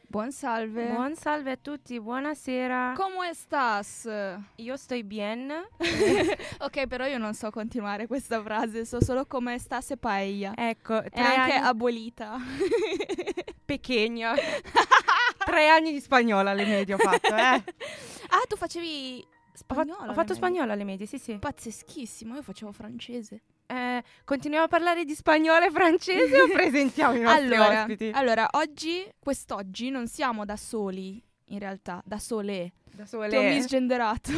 Buon salve. Buon salve a tutti, buonasera. Come estás? Io sto bien. Ok, però io non so continuare questa frase, so solo come estás e paella. Ecco, È anche anni abolita. pequeña. 3 anni di spagnolo alle medie ho fatto, Ah, tu facevi spagnolo? Ho fatto spagnolo alle medie, sì. Pazzeschissimo, io facevo francese. Continuiamo a parlare di spagnolo e francese o presentiamo i nostri ospiti? Allora, quest'oggi non siamo da soli, in realtà, da sole. Da sole. Ti ho misgenderato.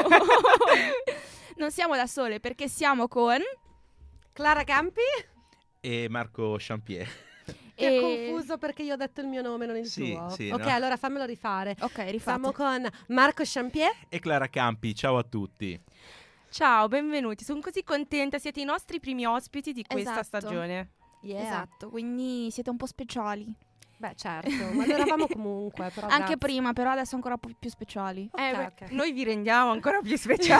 Non siamo da sole perché siamo con... Clara Campi? E Marco Champier. Ti ha confuso perché io ho detto il mio nome, non il tuo? Sì, ok, no. allora fammelo rifare. Ok, rifate. Siamo con Marco Champier. E Clara Campi, ciao a tutti. Ciao, benvenuti. Sono così contenta, siete i nostri primi ospiti di questa Esatto. stagione. Yeah. Esatto, quindi siete un po' speciali. Beh, certo, ma lo eravamo comunque. Però Anche grazie. prima, però adesso ancora più speciali. Ok. Noi vi rendiamo ancora più speciali.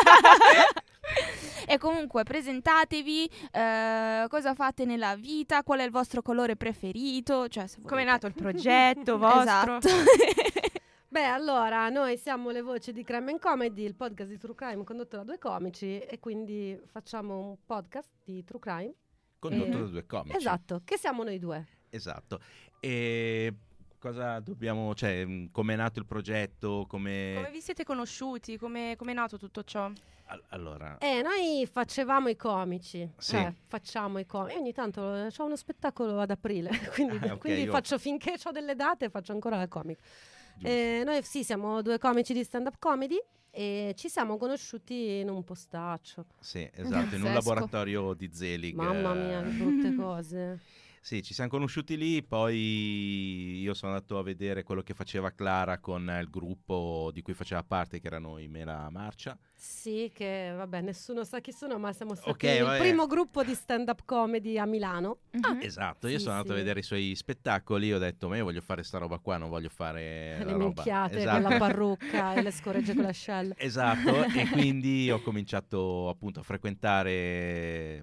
E comunque presentatevi, cosa fate nella vita, qual è il vostro colore preferito, cioè se Come è volete. nato il progetto vostro? Esatto. Beh, allora, noi siamo le voci di Crime and Comedy, il podcast di True Crime condotto da due comici e quindi facciamo un podcast di True Crime. Condotto da due comici. Esatto, che siamo noi due. Esatto. E cosa dobbiamo, cioè, come è nato il progetto, Come vi siete conosciuti? Come è nato tutto ciò? Allora, Noi facevamo i comici. Sì. Facciamo i comici. Ogni tanto c'ho uno spettacolo ad aprile, quindi, ok, quindi io- faccio finché ho delle date, faccio ancora la comic. giusto. Noi sì, siamo due comici di stand-up comedy e ci siamo conosciuti in un postaccio. Sì, esatto, in un Pazzesco. laboratorio di Zelig. Mamma mia, che brutte cose. Sì, ci siamo conosciuti lì, poi io sono andato a vedere quello che faceva Clara con il gruppo di cui faceva parte, che erano i Mela Marcia. Sì, che vabbè, nessuno sa chi sono, ma siamo stati Ok, il vabbè. primo gruppo di stand-up comedy a Milano. Mhm. Esatto, io Sì, sono andato sì. a vedere i suoi spettacoli, ho detto, ma io voglio fare sta roba qua, non voglio fare Le la roba. minchiate Esatto. con la parrucca e le scoregge con l'ascella. Esatto, e quindi ho cominciato appunto a frequentare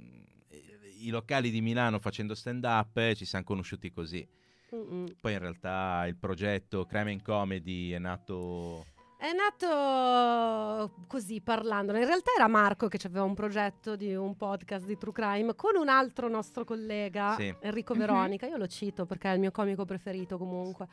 i locali di Milano facendo stand-up e ci siamo conosciuti così. Mm-mm. Poi in realtà il progetto Crime and Comedy è nato... È nato così parlando. In realtà era Marco che aveva un progetto di un podcast di True Crime con un altro nostro collega, Sì. Enrico Mhm. Veronica. Io lo cito perché è il mio comico preferito comunque.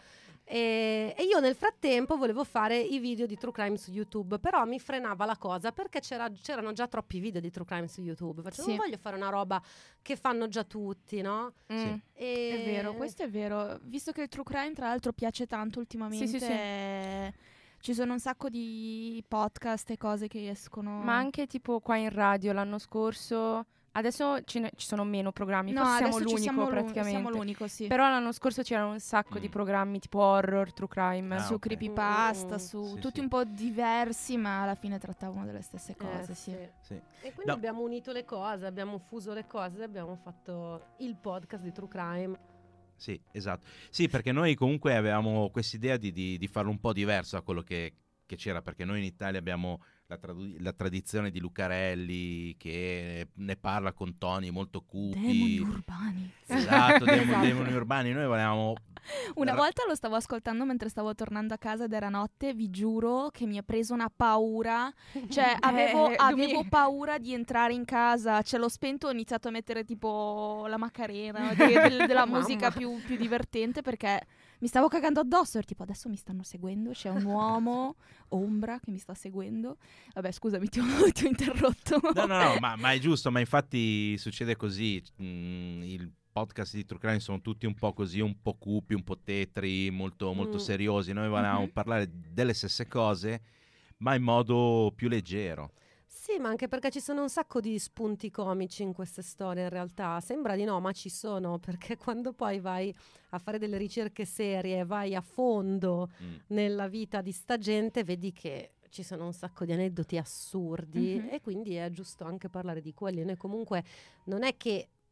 E io nel frattempo volevo fare i video di True Crime su YouTube, però mi frenava la cosa perché c'erano già troppi video di True Crime su YouTube. Facevo, Sì. non voglio fare una roba che fanno già tutti, no? Sì. È vero, questo è vero. Visto che il true crime tra l'altro piace tanto ultimamente, Sì. ci sono un sacco di podcast e cose che escono. Ma anche tipo qua in radio l'anno scorso, adesso ci sono meno programmi, no, forse siamo adesso ci l'unico siamo praticamente. siamo l'unico, sì. Però l'anno scorso c'erano un sacco di programmi tipo horror, true crime. Ah, su ok. creepypasta, Mm, su sì, tutti sì. un po' diversi, ma alla fine trattavano delle stesse cose, sì. Sì. E quindi No. abbiamo unito le cose, abbiamo fuso le cose, abbiamo fatto il podcast di True Crime. Sì, esatto. Sì, perché noi comunque avevamo quest'idea di farlo un po' diverso da quello che c'era, perché noi in Italia abbiamo la tradizione di Lucarelli che ne parla con toni molto Demoni cupi. urbani. Esatto, Esatto. demoni urbani. Noi volevamo... Una volta lo stavo ascoltando mentre stavo tornando a casa ed era notte, vi giuro che mi ha preso una paura. Cioè, avevo paura di entrare in casa. Cioè, l'ho spento, ho iniziato a mettere tipo la Macarena, della Mamma. musica più divertente perché mi stavo cagando addosso. Ero tipo, adesso mi stanno seguendo, c'è un uomo, ombra, che mi sta seguendo. Vabbè, scusami, ti ho interrotto. No, ma è giusto, ma infatti succede così. Il podcast di True Crime sono tutti un po' così, un po' cupi, un po' tetri, molto seriosi. Noi volevamo Mhm. parlare delle stesse cose, ma in modo più leggero. Sì, ma anche perché ci sono un sacco di spunti comici in queste storie in realtà. Sembra di no, ma ci sono, perché quando poi vai a fare delle ricerche serie, vai a fondo nella vita di sta gente, vedi che ci sono un sacco di aneddoti assurdi Mhm. e quindi è giusto anche parlare di quelli. Noi comunque non è che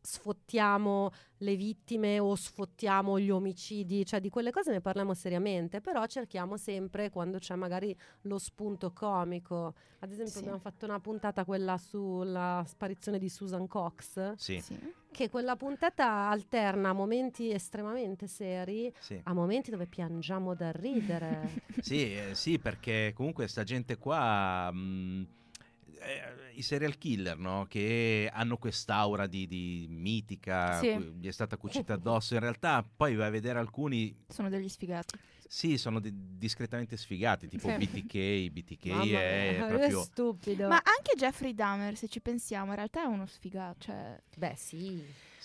sfottiamo le vittime o sfottiamo gli omicidi, cioè di quelle cose ne parliamo seriamente, però cerchiamo sempre quando c'è magari lo spunto comico. Ad esempio abbiamo fatto una puntata, quella sulla sparizione di Susan Cox, che quella puntata alterna momenti estremamente seri a momenti dove piangiamo da ridere. Sì, perché comunque sta gente qua, i serial killer, no? Che hanno quest'aura di mitica, gli è stata cucita addosso, in realtà poi vai a vedere alcuni... Sono degli sfigati. Sì, sono discretamente sfigati, tipo BTK è proprio stupido. Ma anche Jeffrey Dahmer, se ci pensiamo, in realtà è uno sfigato, cioè... Beh, sì.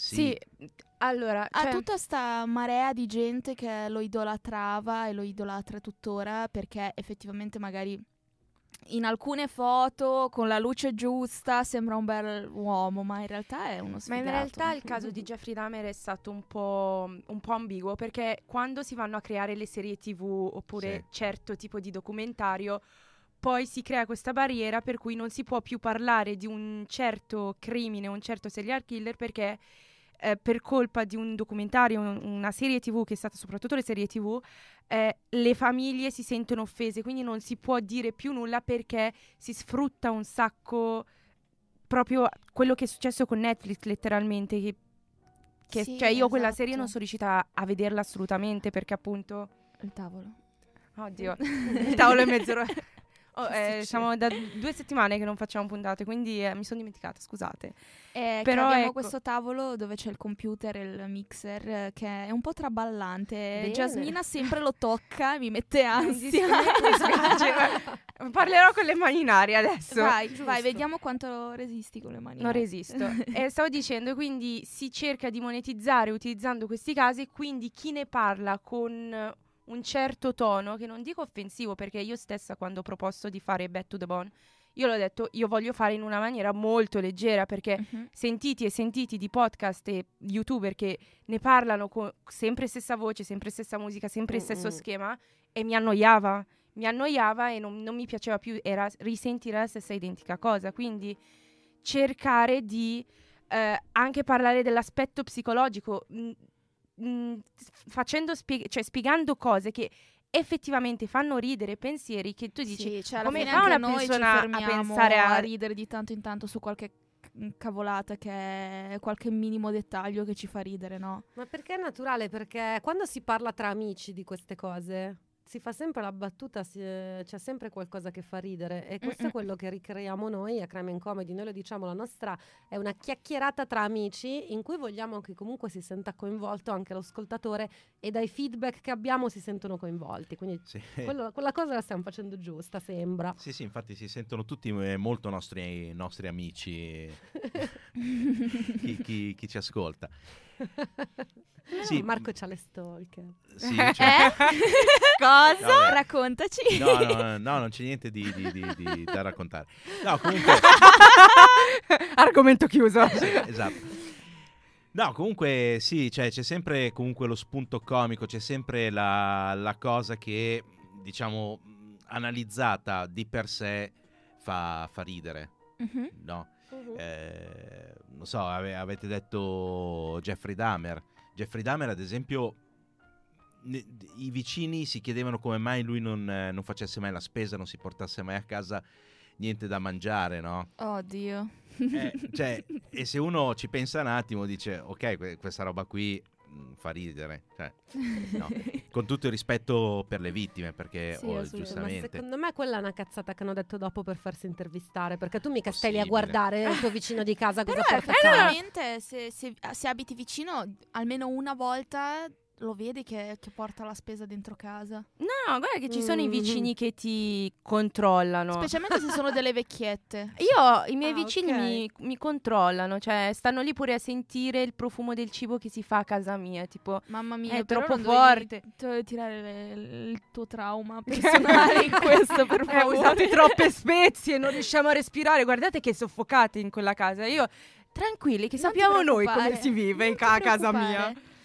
Allora, ha tutta sta marea di gente che lo idolatrava e lo idolatra tuttora, perché effettivamente magari in alcune foto con la luce giusta sembra un bel uomo, ma in realtà è uno sfigato. Ma in realtà il caso di Jeffrey Dahmer è stato un po' ambiguo, perché quando si vanno a creare le serie TV oppure certo tipo di documentario, poi si crea questa barriera per cui non si può più parlare di un certo crimine, un certo serial killer, perché per colpa di un documentario, una serie TV, che è stata soprattutto le serie TV, le famiglie si sentono offese, quindi non si può dire più nulla perché si sfrutta un sacco proprio quello che è successo con Netflix, letteralmente, cioè io quella serie non sono riuscita a vederla assolutamente perché appunto il tavolo. Oddio, il tavolo è mezz'ora. Siamo da 2 settimane che non facciamo puntate, quindi mi sono dimenticata, scusate. Però abbiamo questo tavolo dove c'è il computer e il mixer che è un po' traballante. Bene. Jasmina sempre lo tocca, mi mette ansia. Mi spiace, parlerò con le mani in aria adesso. Vai, vediamo quanto resisti con le mani. Non resisto. Stavo dicendo, quindi si cerca di monetizzare utilizzando questi casi, quindi chi ne parla con un certo tono, che non dico offensivo, perché io stessa quando ho proposto di fare Back to the Bone, io l'ho detto, io voglio fare in una maniera molto leggera, perché sentiti di podcast e youtuber che ne parlano con sempre stessa voce, sempre stessa musica, sempre stesso schema, e mi annoiava e non mi piaceva più, era risentire la stessa identica cosa, quindi cercare di anche parlare dell'aspetto psicologico, spiegando cose che effettivamente fanno ridere, pensieri che tu dici, cioè, come fa una persona a pensare a ridere di tanto in tanto su qualche cavolata, che è qualche minimo dettaglio che ci fa ridere, no? Ma perché è naturale? Perché quando si parla tra amici di queste cose si fa sempre la battuta, c'è sempre qualcosa che fa ridere, e questo è quello che ricreiamo noi a Crime and Comedy. Noi lo diciamo, la nostra è una chiacchierata tra amici in cui vogliamo che comunque si senta coinvolto anche l'ascoltatore, e dai feedback che abbiamo si sentono coinvolti, quindi quella cosa la stiamo facendo giusta, sembra. Sì, infatti si sentono tutti molto nostri amici chi ci ascolta. Marco c'ha le stalker. Sì, cioè... Cosa? No, raccontaci. No, non c'è niente da raccontare. No, comunque argomento chiuso. Sì, esatto. No, comunque sì, cioè, c'è sempre comunque lo spunto comico, c'è sempre la cosa che, diciamo, analizzata di per sé fa ridere, no? Non so, avete detto Jeffrey Dahmer. Jeffrey Dahmer, ad esempio, i vicini si chiedevano come mai lui non facesse mai la spesa, non si portasse mai a casa niente da mangiare, no? Oddio. Cioè, e se uno ci pensa un attimo dice, ok, questa roba qui fa ridere, cioè, no. Con tutto il rispetto per le vittime, perché giustamente. Ma secondo me quella è una cazzata che hanno detto dopo per farsi intervistare, perché tu mica stai lì a guardare il tuo vicino di casa cosa porta a casa. Veramente, se abiti vicino, almeno una volta lo vedi che porta la spesa dentro casa. No, guarda che ci sono i vicini che ti controllano. Specialmente se sono delle vecchiette. I miei vicini mi controllano, cioè stanno lì pure a sentire il profumo del cibo che si fa a casa mia, tipo, mamma mia, è troppo forte. Devi tirare il tuo trauma personale in questo, per favore. Usate troppe spezie, non riusciamo a respirare, guardate che soffocate in quella casa. Io, tranquilli, che sappiamo noi come si vive in casa mia.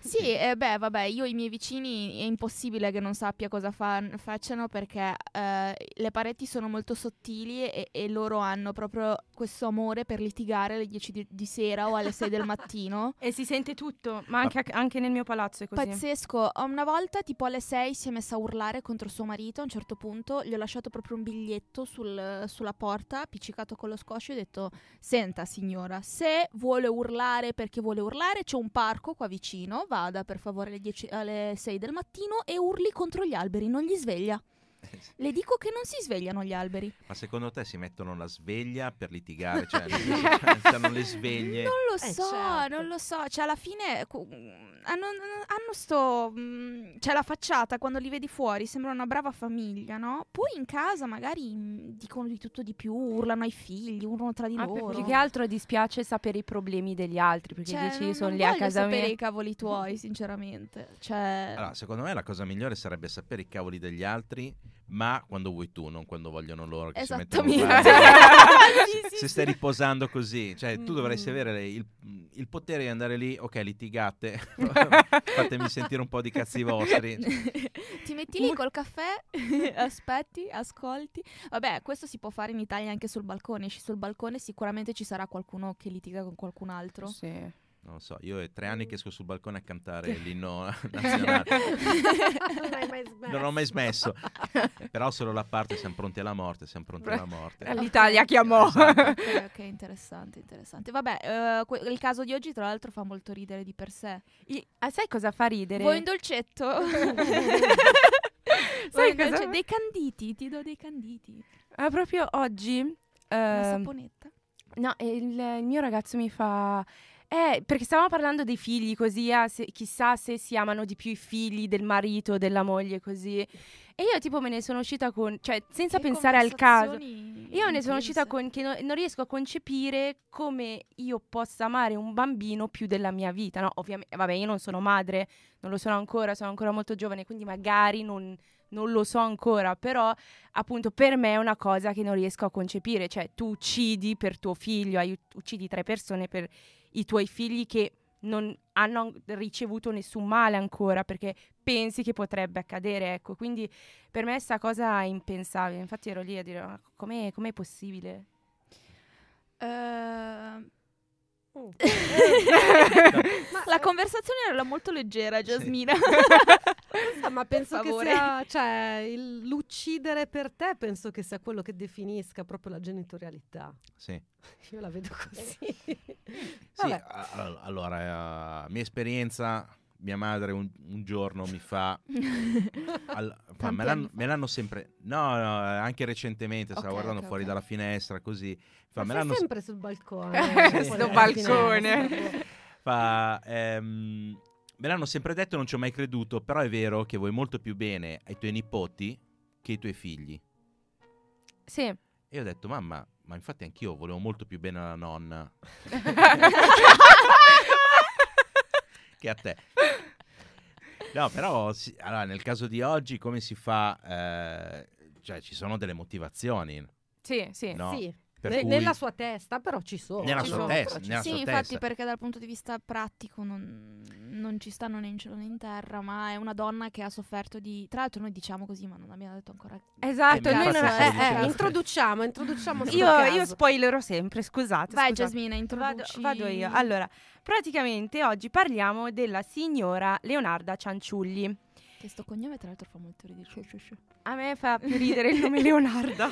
Sì, vabbè, io i miei vicini è impossibile che non sappia cosa facciano, perché le pareti sono molto sottili e loro hanno proprio questo amore per litigare alle 10 di sera o alle 6 del mattino. E si sente tutto, ma anche nel mio palazzo è così. Pazzesco. Una volta tipo alle 6 si è messa a urlare contro suo marito. A un certo punto gli ho lasciato proprio un biglietto sulla porta, appiccicato con lo scoscio, e ho detto: senta signora, se vuole urlare perché vuole urlare, c'è un parco qua vicino, vada per favore alle 6 del mattino e urli contro gli alberi, non gli sveglia. Le dico che non si svegliano gli alberi. Ma secondo te si mettono la sveglia per litigare? Cioè, hanno le sveglie? Non lo so, certo. non lo so. Cioè, alla fine hanno cioè, la facciata, quando li vedi fuori, sembra una brava famiglia, no? Poi in casa magari dicono di tutto di più, urlano ai figli, urlano tra di loro. Più che altro dispiace sapere i problemi degli altri, perché Cioè, dici io sono non lì a voglio casa sapere mia. i cavoli tuoi, sinceramente. Cioè... Allora, secondo me la cosa migliore sarebbe sapere i cavoli degli altri, ma quando vuoi tu, non quando vogliono loro che si mettono Esattamente. se stai riposando così, cioè tu dovresti avere il potere di andare lì, ok, litigate, fatemi sentire un po' di cazzi vostri. Ti metti lì col caffè, aspetti, ascolti. Vabbè, questo si può fare in Italia anche sul balcone. Esci sul balcone, sicuramente ci sarà qualcuno che litiga con qualcun altro. Sì. Non lo so, io è 3 anni che esco sul balcone a cantare l'inno nazionale. Non ho mai smesso. Però solo la parte siamo pronti alla morte, siamo pronti alla morte. L'Italia chiamò. Esatto. Ok, interessante. Vabbè, il caso di oggi tra l'altro fa molto ridere di per sé. Sai cosa fa ridere? Vuoi un dolcetto? Sai cosa? Dei canditi, ti do dei canditi. Proprio oggi Una saponetta. no, il mio ragazzo mi fa perché stavamo parlando dei figli così, chissà se si amano di più i figli del marito, della moglie, così. E io tipo me ne sono uscita cioè senza pensare al caso. Io me ne sono uscita con che non riesco a concepire come io possa amare un bambino più della mia vita, no? Ovviamente, vabbè, io non sono madre, non lo sono ancora molto giovane, quindi magari non lo so ancora, però appunto per me è una cosa che non riesco a concepire, cioè tu uccidi per tuo figlio, uccidi 3 persone per i tuoi figli che non hanno ricevuto nessun male ancora, perché pensi che potrebbe accadere, ecco. Quindi per me sta cosa è impensabile. Infatti ero lì a dire: ma com'è possibile? La conversazione era molto leggera, Jasmina. Ma penso che sia, cioè, l'uccidere per te penso che sia quello che definisca proprio la genitorialità. Sì. Io la vedo così. Sì, allora, mia esperienza, mia madre un giorno mi fa, me l'hanno sempre, no, anche recentemente, stavo guardando fuori dalla finestra così, ma me sei l'hanno sempre sul balcone. Sto balcone. Me l'hanno sempre detto e non ci ho mai creduto, però è vero che vuoi molto più bene ai tuoi nipoti che ai tuoi figli. Sì. E io ho detto: mamma, ma infatti anch'io volevo molto più bene alla nonna che a te. No, però allora, nel caso di oggi come si fa? Cioè ci sono delle motivazioni. Sì. No? Sì. Per cui... Nella sua testa, però ci sono. Nella sua testa. Sì, infatti, perché dal punto di vista pratico non ci stanno né in cielo né in terra, ma è una donna che ha sofferto di... Tra l'altro noi diciamo così, ma non abbiamo detto ancora... Esatto, noi non... introduciamo io spoilerò sempre, scusate. Vai Jasmina, introduci. Vado io. Allora, praticamente oggi parliamo della signora Leonarda Cianciulli. Che sto cognome tra l'altro fa molto ridere. A me fa più ridere il nome Leonarda.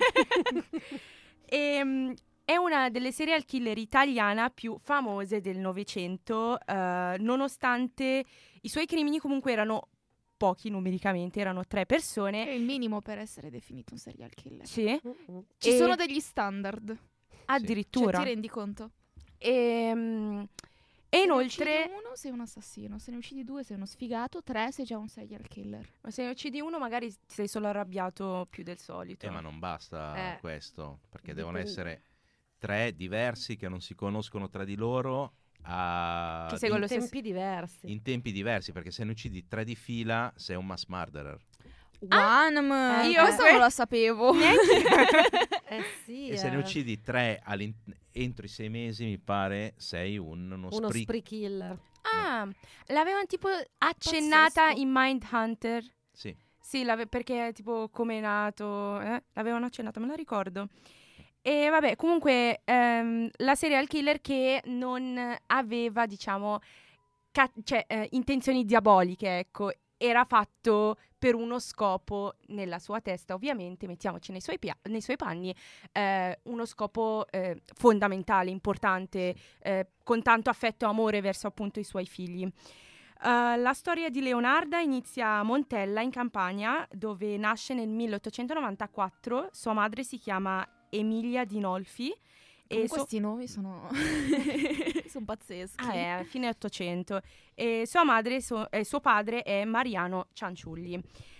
È una delle serial killer italiana più famose del Novecento, nonostante i suoi crimini comunque erano pochi numericamente, erano 3 persone. È il minimo per essere definito un serial killer. Sì. Ci sono degli standard. Addirittura. Cioè, ti rendi conto? E inoltre... Se ne uccidi uno sei un assassino, se ne uccidi 2 sei uno sfigato, 3 sei già un serial killer. Ma se ne uccidi uno magari sei solo arrabbiato più del solito. Ma non basta questo, perché devono essere 3 diversi che non si conoscono tra di loro in tempi diversi. In tempi diversi, perché se ne uccidi 3 di fila sei un mass murderer. Io questo non lo sapevo. Sì, e se ne uccidi 3 entro i 6 mesi, mi pare, sei uno spree killer. Ah, l'avevano tipo accennata Pazzesco. in Mindhunter. Sì. Sì, perché tipo come è nato, l'avevano accennata, me la ricordo. E vabbè, comunque la serial killer che non aveva, diciamo, intenzioni diaboliche, ecco, era fatto per uno scopo nella sua testa, ovviamente, mettiamoci nei suoi panni, uno scopo fondamentale, importante, con tanto affetto e amore verso appunto i suoi figli. La storia di Leonarda inizia a Montella, in Campania, dove nasce nel 1894. Sua madre si chiama Emilia Dinolfi. Comunque questi nomi sono sono pazzeschi. Fine 800. E sua madre, suo padre è Mariano Cianciulli.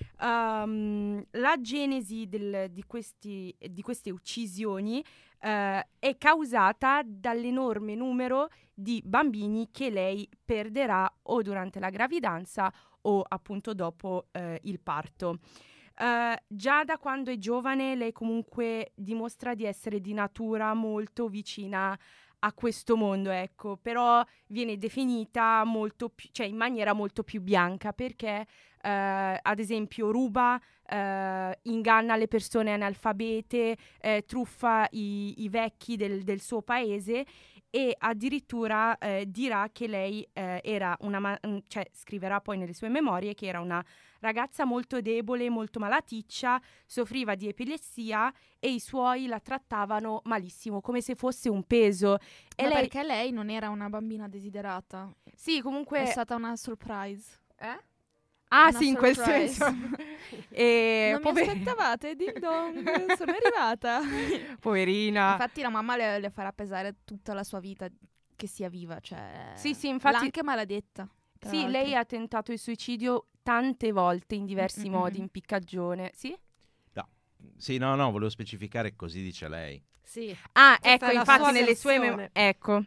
La genesi di queste uccisioni è causata dall'enorme numero di bambini che lei perderà o durante la gravidanza o appunto dopo il parto. Già da quando è giovane lei comunque dimostra di essere di natura molto vicina a questo mondo, ecco, però viene definita molto più, cioè in maniera molto più bianca, perché ad esempio ruba, inganna le persone analfabete, truffa i vecchi del suo paese, e addirittura dirà che lei era cioè scriverà poi nelle sue memorie che era una ragazza molto debole, molto malaticcia, soffriva di epilessia e i suoi la trattavano malissimo, come se fosse un peso. E Ma perché lei non era una bambina desiderata? Sì, comunque È stata una surprise. Ah, una sì, in quel surprise. senso. E Non mi aspettavate, ding dong, sono arrivata. Poverina. Infatti la mamma le farà pesare tutta la sua vita che sia viva, cioè Sì, infatti l'ha anche maledetta. Sì, lei ha tentato il suicidio tante volte in diversi modi, Mm. impiccagione. Sì? Sì, no, volevo specificare, così dice lei. Sì. Ah, Questa ecco, è la infatti sua nelle sue versione. ecco.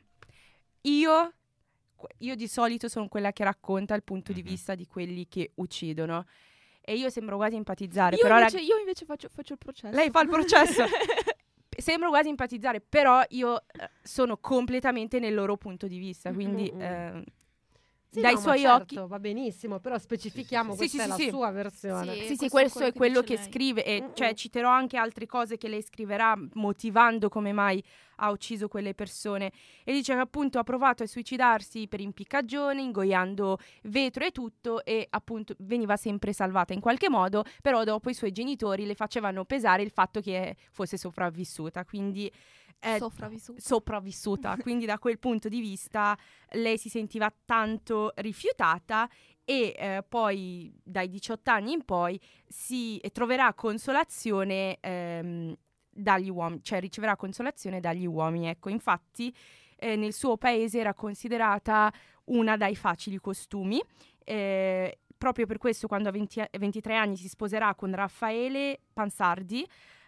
Io di solito sono quella che racconta il punto di vista di quelli che uccidono. E io sembro quasi empatizzare. Io invece faccio il processo. Lei fa il processo. Sembro quasi empatizzare, però io sono completamente nel loro punto di vista, quindi Sì, dai no, suoi ma occhi certo, va benissimo, però specifichiamo, Sì, questa è la sua versione. Sì, questo è quello che lei. scrive, e cioè citerò anche altre cose che lei scriverà motivando come mai ha ucciso quelle persone, e dice che appunto ha provato a suicidarsi per impiccagione, ingoiando vetro e tutto, e appunto veniva sempre salvata in qualche modo, però dopo i suoi genitori le facevano pesare il fatto che fosse sopravvissuta, quindi sopravvissuta, quindi da quel punto di vista lei si sentiva tanto rifiutata, e poi dai 18 anni in poi si troverà consolazione dagli uomini, cioè riceverà consolazione dagli uomini, ecco. Infatti nel suo paese era considerata una dai facili costumi, proprio per questo quando a 23 anni si sposerà con Raffaele Pansardi.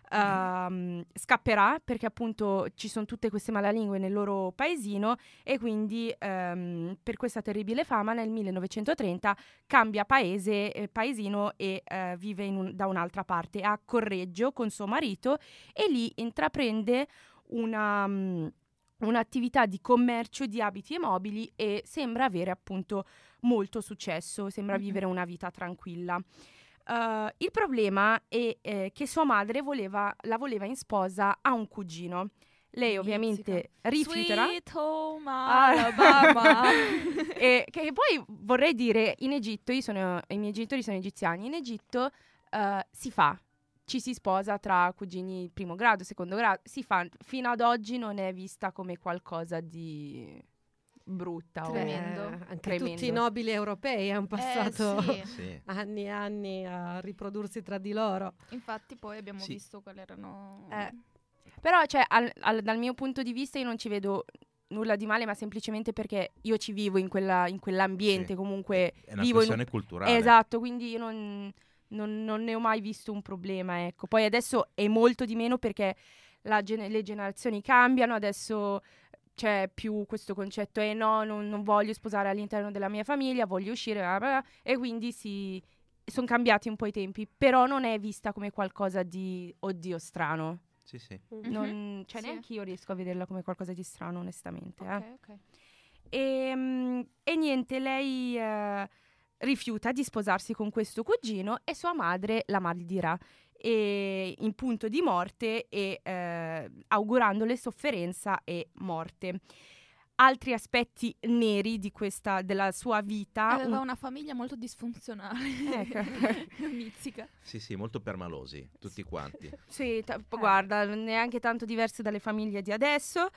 Scapperà perché appunto ci sono tutte queste malalingue nel loro paesino, e quindi per questa terribile fama nel 1930 cambia paesino e vive da un'altra parte, a Correggio con suo marito, e lì intraprende un'attività di commercio di abiti e mobili, e sembra avere appunto molto successo, sembra vivere una vita tranquilla. Il problema è che sua madre la voleva in sposa a un cugino. Lei ovviamente rifiuterà. Sweet Home Alabama. E che poi vorrei dire, in Egitto, i miei genitori sono egiziani, in Egitto ci si sposa tra cugini primo grado, secondo grado, si fa, fino ad oggi non è vista come qualcosa di brutta. Tremendo. Anche Tremendo. tutti i nobili europei hanno passato Sì. anni e anni a riprodursi tra di loro. Infatti poi abbiamo visto quali erano... Però cioè, dal mio punto di vista io non ci vedo nulla di male, ma semplicemente perché io ci vivo in quell'ambiente, comunque è una vivo questione culturale. Esatto, quindi io non ne ho mai visto un problema, ecco. Poi adesso è molto di meno perché le generazioni cambiano, adesso c'è più questo concetto non voglio sposare all'interno della mia famiglia, voglio uscire, bla bla bla, e quindi sono cambiati un po' i tempi, però non è vista come qualcosa di oddio strano. Sì. Neanche io riesco a vederla come qualcosa di strano, onestamente. Ok. E niente, lei rifiuta di sposarsi con questo cugino e sua madre la maldirà in punto di morte e augurandole sofferenza e morte. Altri aspetti neri della sua vita. Aveva una famiglia molto disfunzionale. Ecco. Mizzica. Sì, molto permalosi, tutti quanti. Sì, guarda, neanche tanto diverse dalle famiglie di adesso.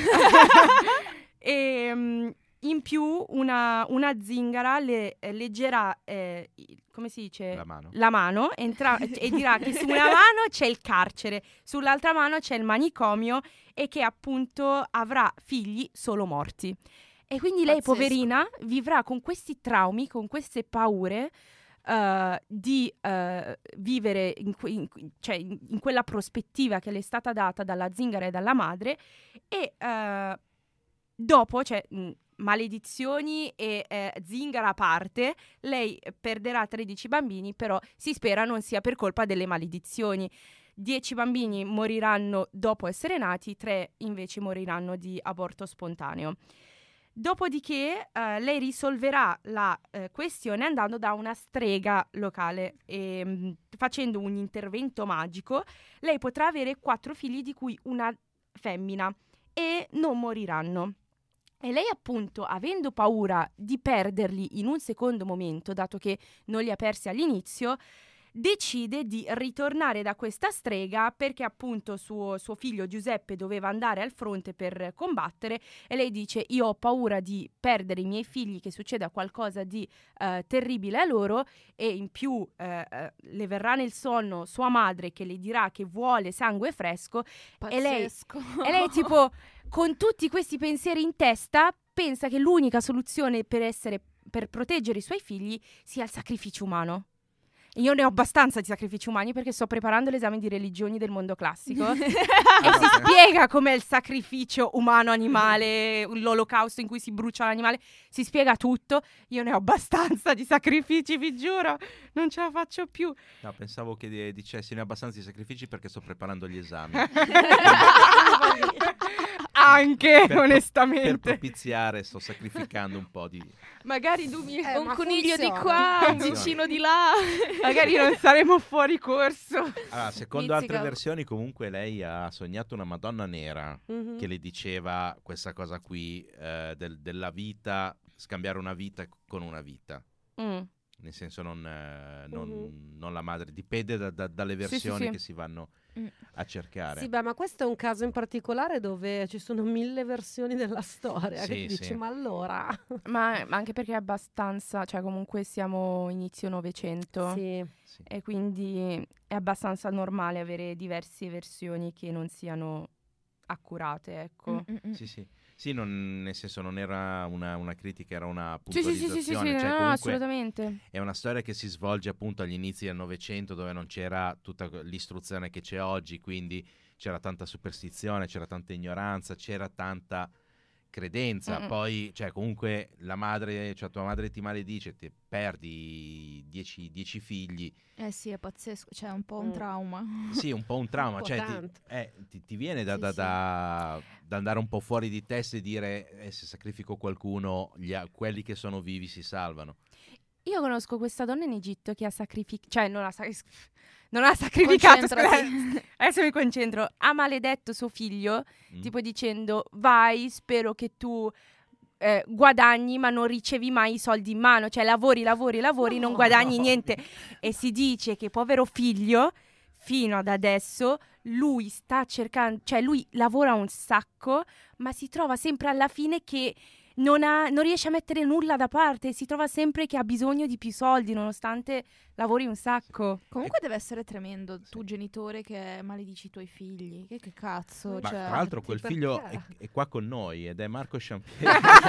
E in più una zingara le leggerà, come si dice? La mano e dirà che su una mano c'è il carcere, sull'altra mano c'è il manicomio e che appunto avrà figli solo morti. E quindi lei, poverina, vivrà con questi traumi, con queste paure di vivere in quella prospettiva che le è stata data dalla zingara e dalla madre e dopo, maledizioni e zingara a parte, lei perderà 13 bambini, però si spera non sia per colpa delle maledizioni. 10 bambini moriranno dopo essere nati, 3 invece moriranno di aborto spontaneo. Dopodiché lei risolverà la questione andando da una strega locale e facendo un intervento magico. Lei potrà avere 4 figli, di cui una femmina, e non moriranno. E lei appunto, avendo paura di perderli in un secondo momento, dato che non li ha persi all'inizio, decide di ritornare da questa strega perché appunto suo figlio Giuseppe doveva andare al fronte per combattere e lei dice: io ho paura di perdere i miei figli, che succeda qualcosa di terribile a loro, e in più le verrà nel sonno sua madre che le dirà che vuole sangue fresco. Pazzesco. E lei tipo, con tutti questi pensieri in testa, pensa che l'unica soluzione per proteggere i suoi figli sia il sacrificio umano. Io ne ho abbastanza di sacrifici umani perché sto preparando l'esame di religioni del mondo classico e si spiega com'è il sacrificio umano-animale, l'olocausto in cui si brucia l'animale, si spiega tutto. Io ne ho abbastanza di sacrifici, vi giuro, non ce la faccio più. No, pensavo che dicessi ne ho abbastanza di sacrifici perché sto preparando gli esami. Anche, onestamente. Per propiziare sto sacrificando un po' di... Magari tu un coniglio funziona. di qua, un vicino di là. Magari non saremo fuori corso. Allora, secondo altre versioni comunque lei ha sognato una Madonna nera che le diceva questa cosa qui della vita, scambiare una vita con una vita. Nel senso non la madre, dipende dalle versioni che si vanno a cercare. Sì, beh, ma questo è un caso in particolare dove ci sono 1000 versioni della storia, che ti dici, ma allora... ma anche perché è abbastanza, cioè comunque siamo inizio Novecento, Sì. e quindi è abbastanza normale avere diverse versioni che non siano accurate, ecco. Sì, nel senso non era una critica, era una puntualizzazione. Sì, cioè, comunque assolutamente. È una storia che si svolge appunto agli inizi del Novecento, dove non c'era tutta l'istruzione che c'è oggi, quindi c'era tanta superstizione, c'era tanta ignoranza, c'era tanta credenza. Poi, cioè, comunque tua madre ti maledice, ti perdi 10 figli. Sì, è pazzesco, cioè un po' un trauma. Sì, un po' un trauma, Un po' cioè ti viene da andare un po' fuori di testa e dire se sacrifico qualcuno, quelli che sono vivi si salvano. Io conosco questa donna in Egitto che ha sacrificato, cioè non ha sacrificato, scusate, adesso mi concentro, ha maledetto suo figlio, tipo dicendo: vai, spero che tu guadagni ma non ricevi mai i soldi in mano, cioè lavori, non guadagni niente. E si dice che povero figlio, fino ad adesso, lui sta cercando, cioè lui lavora un sacco, ma si trova sempre alla fine che non riesce a mettere nulla da parte, si trova sempre che ha bisogno di più soldi nonostante lavori un sacco. Comunque deve essere tremendo tu genitore che maledici i tuoi figli, che cazzo. Ma cioè... tra l'altro quel figlio è qua con noi ed è Marco Champier.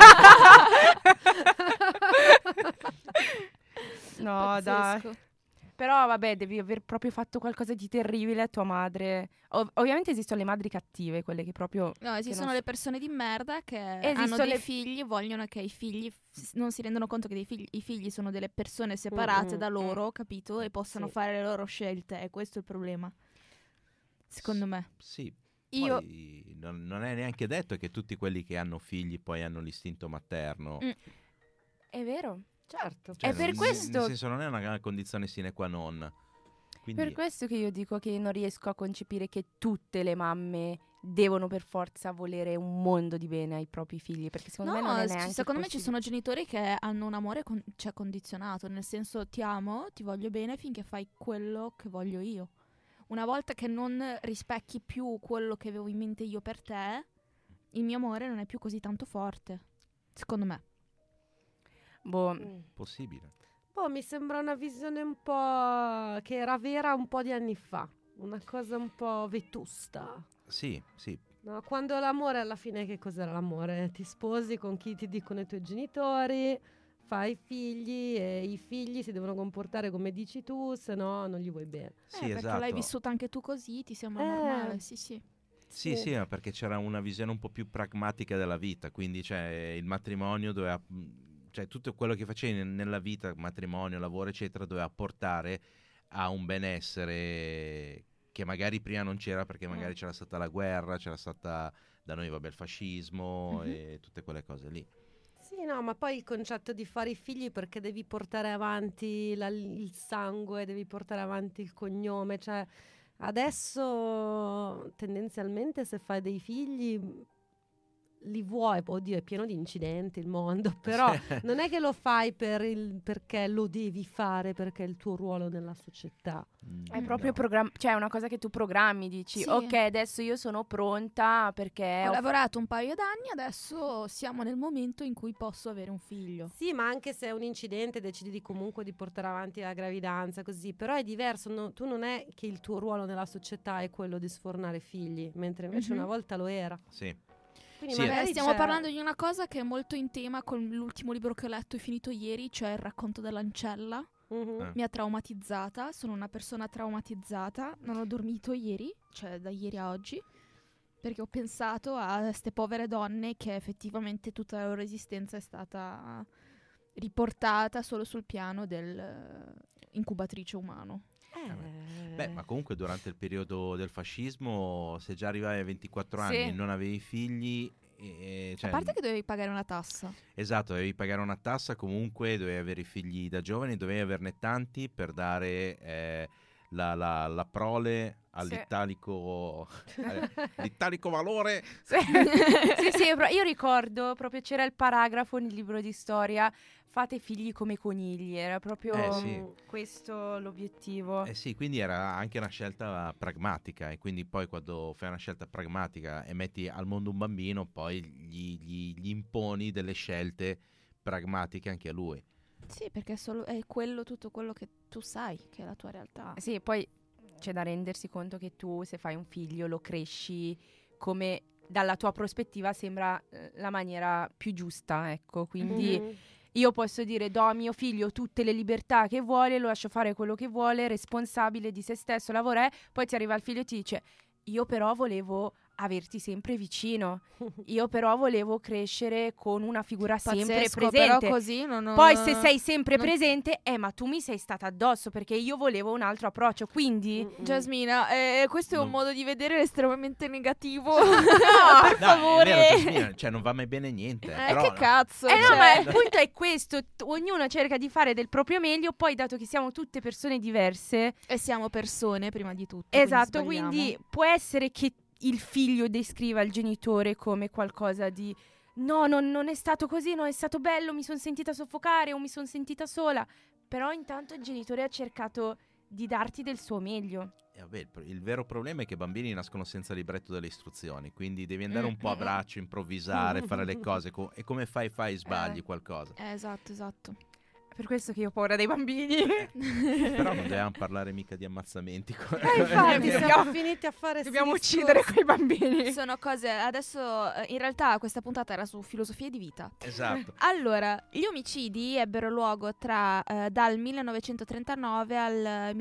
No, dai. Però vabbè, devi aver proprio fatto qualcosa di terribile a tua madre. Ovviamente esistono le madri cattive, quelle che proprio... No, esistono le persone di merda che Esistono hanno dei figli e vogliono che i figli non si rendono conto che i figli sono delle persone separate da loro, capito? E possano fare le loro scelte. E questo è il problema, secondo me. Sì. Io... Poi non è neanche detto che tutti quelli che hanno figli poi hanno l'istinto materno. È vero. Certo. È per questo... Nel senso, non è una condizione sine qua non. Quindi... Per questo che io dico che non riesco a concepire che tutte le mamme devono per forza volere un mondo di bene ai propri figli, perché secondo me non è neanche secondo me ci possibile. sono genitori che hanno un amore condizionato, nel senso ti amo, ti voglio bene finché fai quello che voglio io. Una volta che non rispecchi più quello che avevo in mente io per te, il mio amore non è più così tanto forte, secondo me. Possibile. Mi sembra una visione un po' che era vera un po' di anni fa, una cosa un po' vetusta. Sì. No, quando l'amore alla fine che cos'era l'amore? Ti sposi con chi ti dicono i tuoi genitori, fai figli e i figli si devono comportare come dici tu, se no non gli vuoi bene. Sì, perché esatto. l'hai vissuta anche tu così, ti sembra normale, sì. Sì, ma perché c'era una visione un po' più pragmatica della vita, quindi il matrimonio doveva... Cioè tutto quello che facevi nella vita, matrimonio, lavoro, eccetera, doveva portare a un benessere che magari prima non c'era, perché magari c'era stata la guerra, c'era stata da noi il fascismo e tutte quelle cose lì. Sì, no, ma poi il concetto di fare i figli perché devi portare avanti il sangue, devi portare avanti il cognome, cioè adesso tendenzialmente se fai dei figli li vuoi, oddio è pieno di incidenti il mondo, però non è che lo fai perché lo devi fare, perché è il tuo ruolo nella società. È proprio cioè è una cosa che tu programmi, dici Sì. ok, adesso io sono pronta perché Ho lavorato un paio d'anni, adesso siamo nel momento in cui posso avere un figlio. Sì, ma anche se è un incidente decidi comunque di portare avanti la gravidanza così, però è diverso, tu non è che il tuo ruolo nella società è quello di sfornare figli, mentre invece una volta lo era. Sì. Quindi Sì, magari stiamo parlando di una cosa che è molto in tema con l'ultimo libro che ho letto e finito ieri, cioè Il racconto dell'ancella. Mi ha traumatizzata, sono una persona traumatizzata, non ho dormito ieri, cioè da ieri a oggi, perché ho pensato a queste povere donne che effettivamente tutta la loro esistenza è stata riportata solo sul piano dell'incubatrice umano. Beh, ma comunque durante il periodo del fascismo, se già arrivavi a 24 anni e non avevi figli... a parte che dovevi pagare una tassa. Esatto, dovevi pagare una tassa, comunque dovevi avere figli da giovani, dovevi averne tanti per dare la prole all'italico l'italico valore. sì, io ricordo proprio c'era il paragrafo nel libro di storia: fate figli come conigli, era proprio questo l'obiettivo. Sì, quindi era anche una scelta pragmatica, e quindi poi quando fai una scelta pragmatica e metti al mondo un bambino, poi gli imponi delle scelte pragmatiche anche a lui. Sì, perché è tutto quello che tu sai, che è la tua realtà. Sì, poi c'è da rendersi conto che tu, se fai un figlio, lo cresci come dalla tua prospettiva sembra la maniera più giusta, ecco. Quindi io posso dire: do a mio figlio tutte le libertà che vuole, lo lascio fare quello che vuole, responsabile di se stesso, lavora, poi ti arriva il figlio e ti dice: io però volevo averti sempre vicino, io però volevo crescere con una figura sempre presente, però così poi se sei sempre presente ma tu mi sei stata addosso perché io volevo un altro approccio, quindi Giasmina, questo è un modo di vedere estremamente negativo. per favore, è vero, Giasmina, cioè non va mai bene niente, però, che cazzo, no, ma il punto è questo: ognuno cerca di fare del proprio meglio, poi dato che siamo tutte persone diverse e siamo persone prima di tutto, esatto, quindi può essere che il figlio descriva il genitore come qualcosa di no, non è stato così, non è stato bello, mi sono sentita soffocare o mi sono sentita sola, però intanto il genitore ha cercato di darti del suo meglio. Vabbè, il vero problema è che i bambini nascono senza libretto delle istruzioni, quindi devi andare un po' a braccio, improvvisare, fare le cose e come fai sbagli qualcosa. Esatto. Per questo che io ho paura dei bambini. Però non dobbiamo parlare mica di ammazzamenti. Infatti siamo finiti a fare dobbiamo uccidere quei bambini. Sono cose, adesso in realtà questa puntata era su filosofia di vita. Esatto. Allora, gli omicidi ebbero luogo dal 1939 al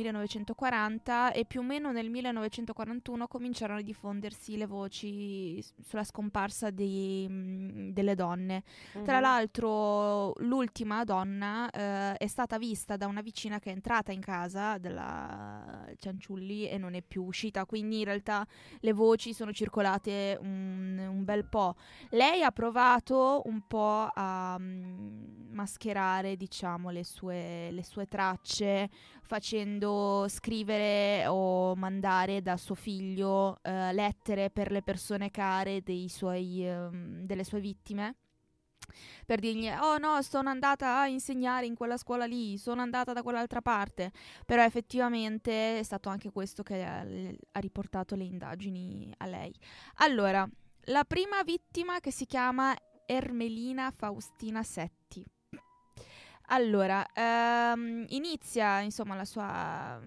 1940 e più o meno nel 1941 cominciarono a diffondersi le voci sulla scomparsa delle donne. Tra l'altro l'ultima donna è stata vista da una vicina che è entrata in casa della Cianciulli e non è più uscita, quindi in realtà le voci sono circolate un bel po'. Lei ha provato un po' a mascherare, diciamo, le sue tracce, facendo scrivere o mandare da suo figlio lettere per le persone care delle sue vittime, per dirgli oh no, sono andata a insegnare in quella scuola lì, sono andata da quell'altra parte. Però effettivamente è stato anche questo che ha riportato le indagini a lei. Allora, la prima vittima, che si chiama Ermelina Faustina Setti. Allora, inizia insomma la sua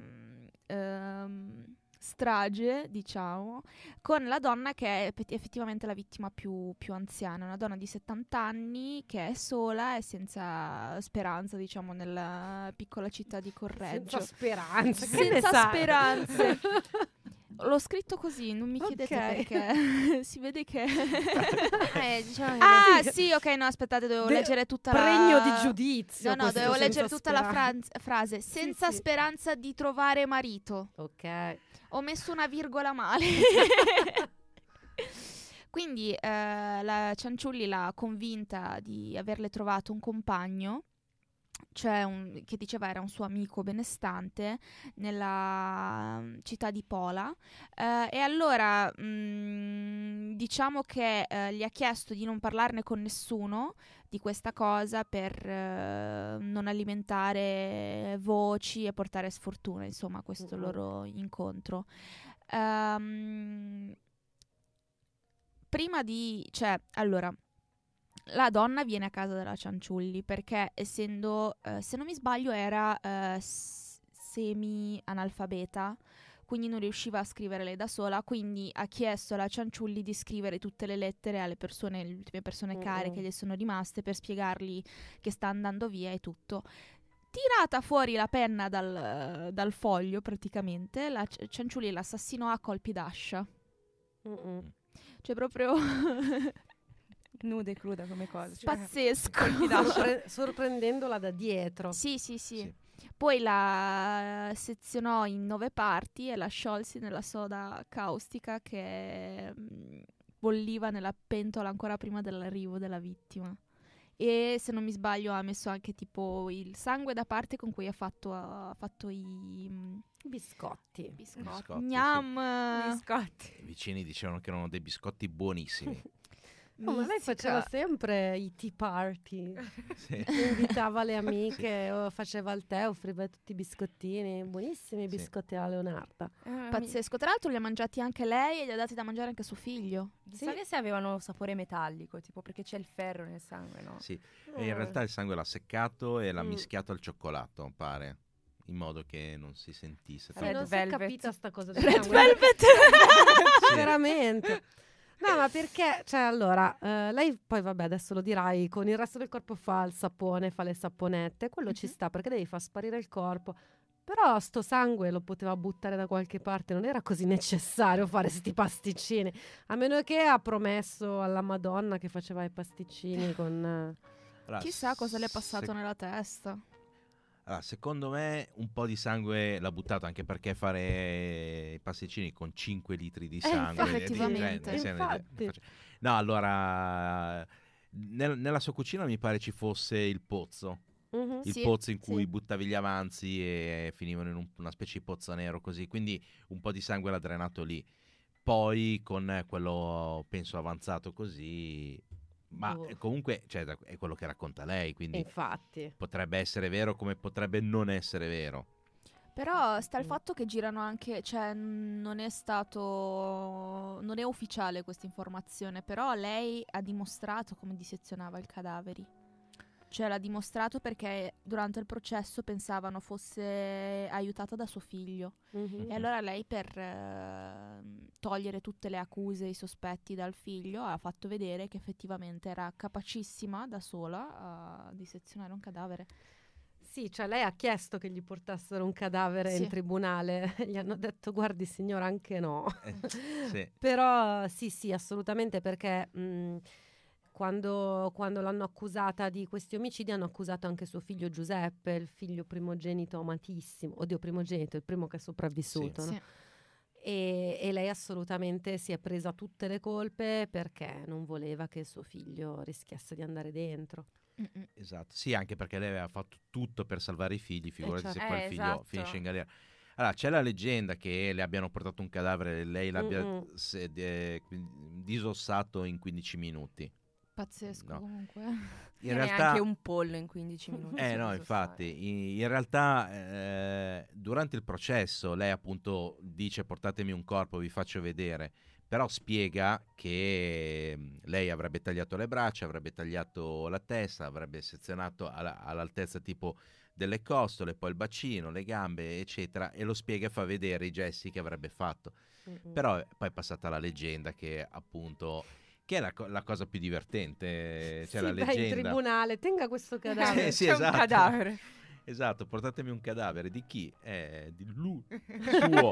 strage, diciamo, con la donna che è effettivamente la vittima più anziana, una donna di 70 anni che è sola e senza speranza, diciamo, nella piccola città di Correggio. Senza speranze. Senza speranze. L'ho scritto così, non mi chiedete perché. Si vede che diciamo che sì, ok, no, aspettate, dovevo leggere tutta pregno di giudizio. No, dovevo leggere tutta speranza. la frase. Senza sì. speranza di trovare marito. Ok. Ho messo una virgola male. Quindi la Cianciulli l'ha convinta di averle trovato un compagno, cioè che diceva era un suo amico benestante, nella città di Pola, e allora diciamo che gli ha chiesto di non parlarne con nessuno di questa cosa per non alimentare voci e portare sfortuna, insomma, a questo loro incontro. Allora, la donna viene a casa della Cianciulli perché, essendo, se non mi sbaglio, era semi-analfabeta, quindi non riusciva a scrivere lei da sola, quindi ha chiesto alla Cianciulli di scrivere tutte le lettere alle persone, le ultime persone care che gli sono rimaste, per spiegargli che sta andando via e tutto. Tirata fuori la penna dal foglio, praticamente, la Cianciulli l'assassinò a colpi d'ascia. Cioè proprio nuda e cruda come cosa. Pazzesco. Sorprendendola da dietro. Sì. Poi la sezionò in 9 parti e la sciolse nella soda caustica che bolliva nella pentola ancora prima dell'arrivo della vittima. E se non mi sbaglio ha messo anche tipo il sangue da parte con cui ha fatto i biscotti. Gnam. Biscotti. I vicini dicevano che erano dei biscotti buonissimi. Ma lei faceva sempre i tea party, Sì. invitava le amiche, o faceva il tè, offriva tutti i biscottini, buonissimi biscotti alla Leonarda. Pazzesco. Tra l'altro li ha mangiati anche lei e li ha dati da mangiare anche a suo figlio. Sì. Se avevano sapore metallico, tipo perché c'è il ferro nel sangue, no? Sì. E in realtà il sangue l'ha seccato e l'ha mischiato al cioccolato, pare, in modo che non si sentisse. Sì, non si è capita sta cosa del Red sangue. Velvet. Sì. Veramente. No, ma perché, cioè, allora, lei poi, vabbè, adesso lo dirai, con il resto del corpo fa il sapone, fa le saponette, quello ci sta, perché devi far sparire il corpo. Però sto sangue lo poteva buttare da qualche parte, non era così necessario fare sti pasticcini, a meno che ha promesso alla Madonna che faceva i pasticcini con... Allora, Chissà cosa le è passato nella testa. Allora, secondo me un po' di sangue l'ha buttato, anche perché fare i pasticcini con 5 litri di sangue effettivamente. Infatti. No, allora nella sua cucina mi pare ci fosse il pozzo. Il pozzo in cui buttavi gli avanzi e finivano in una specie di pozzo nero così, quindi un po' di sangue l'ha drenato lì. Poi con quello, penso, avanzato così, ma comunque, cioè, è quello che racconta lei, quindi infatti potrebbe essere vero come potrebbe non essere vero. Però sta il fatto che girano anche, cioè non è ufficiale questa informazione, però lei ha dimostrato come dissezionava i cadaveri. Cioè l'ha dimostrato perché durante il processo pensavano fosse aiutata da suo figlio. E allora lei, per togliere tutte le accuse e i sospetti dal figlio, ha fatto vedere che effettivamente era capacissima da sola a dissezionare un cadavere. Sì, cioè lei ha chiesto che gli portassero un cadavere in tribunale, gli hanno detto guardi signora anche no. Sì. Però sì, assolutamente, perché quando l'hanno accusata di questi omicidi hanno accusato anche suo figlio Giuseppe, il figlio primogenito amatissimo, primogenito, il primo che è sopravvissuto, sì. no? E lei assolutamente si è presa tutte le colpe perché non voleva che suo figlio rischiasse di andare dentro. Esatto, sì, anche perché lei aveva fatto tutto per salvare i figli, figurati se poi il figlio esatto. finisce in galera. Allora, c'è la leggenda che le abbiano portato un cadavere e lei l'abbia disossato in 15 minuti. Pazzesco, No. comunque. In E realtà neanche un pollo in 15 minuti. no, infatti, in realtà durante il processo lei appunto dice portatemi un corpo, vi faccio vedere, però spiega che lei avrebbe tagliato le braccia, avrebbe tagliato la testa, avrebbe sezionato all'altezza tipo delle costole, poi il bacino, le gambe, eccetera, e lo spiega e fa vedere i gesti che avrebbe fatto. Però poi è passata la leggenda che appunto... che è la cosa più divertente, cioè sì, la vai leggenda. in tribunale, tenga questo cadavere. Sì, C'è esatto. un cadavere. Esatto, portatemi un cadavere di chi? Di lui, suo.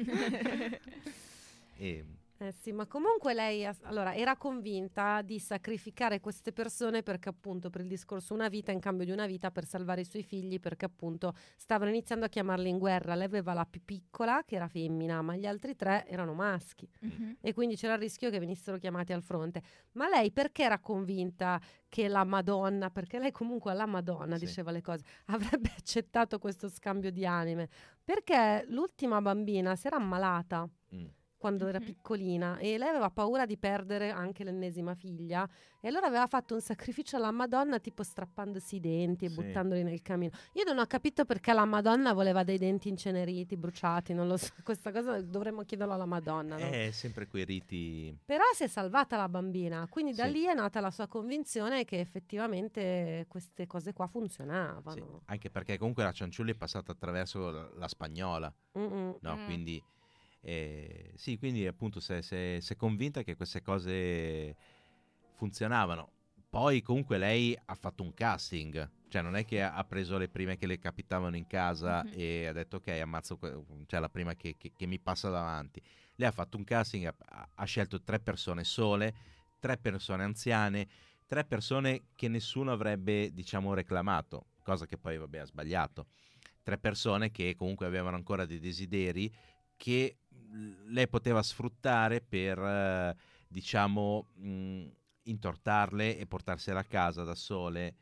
E, Sì, ma comunque lei allora, era convinta di sacrificare queste persone perché appunto per il discorso una vita in cambio di una vita per salvare i suoi figli, perché appunto stavano iniziando a chiamarli in guerra. Lei aveva la più piccola che era femmina, ma gli altri 3 erano maschi e quindi c'era il rischio che venissero chiamati al fronte. Ma lei perché era convinta che la Madonna, perché lei comunque alla Madonna Sì. diceva le cose, avrebbe accettato questo scambio di anime? Perché l'ultima bambina si era ammalata quando era piccolina e lei aveva paura di perdere anche l'ennesima figlia e allora aveva fatto un sacrificio alla Madonna tipo strappandosi i denti e Sì. buttandoli nel camino. Io non ho capito perché la Madonna voleva dei denti inceneriti, bruciati, non lo so, questa cosa dovremmo chiederlo alla Madonna, no? sempre quei riti. Però si è salvata la bambina, quindi da Sì. lì è nata la sua convinzione che effettivamente queste cose qua funzionavano. Sì, anche perché comunque la Cianciulli è passata attraverso la spagnola, no? Quindi sì, quindi appunto si è convinta che queste cose funzionavano. Poi comunque lei ha fatto un casting, cioè non è che ha preso le prime che le capitavano in casa e ha detto ok, ammazzo cioè la prima che mi passa davanti. Lei ha fatto un casting, ha scelto 3 persone sole, 3 persone anziane, 3 persone che nessuno avrebbe, diciamo, reclamato, cosa che poi vabbè ha sbagliato. 3 persone che comunque avevano ancora dei desideri che lei poteva sfruttare per diciamo intortarle e portarsele a casa da sole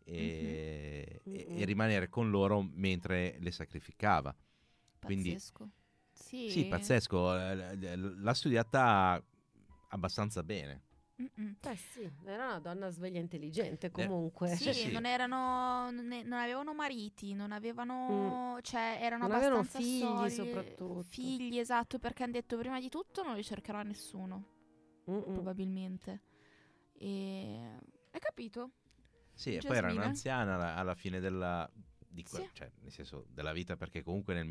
e rimanere con loro mentre le sacrificava. Quindi Pazzesco. sì, pazzesco, l'ha studiata abbastanza bene. Sì, era una donna sveglia e intelligente comunque. Sì, non avevano mariti, non avevano, cioè erano non abbastanza avevano figli soli. soprattutto. Figli, esatto, perché hanno detto prima di tutto non li cercherà nessuno, probabilmente. E hai capito? Sì, e poi era un'anziana alla fine cioè, nel senso della vita, perché comunque nel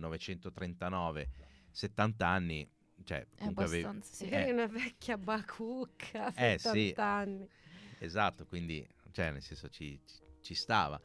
1939, 70 anni, cioè comunque eri una vecchia bacucca, 70 anni. Esatto, quindi cioè nel senso ci stava.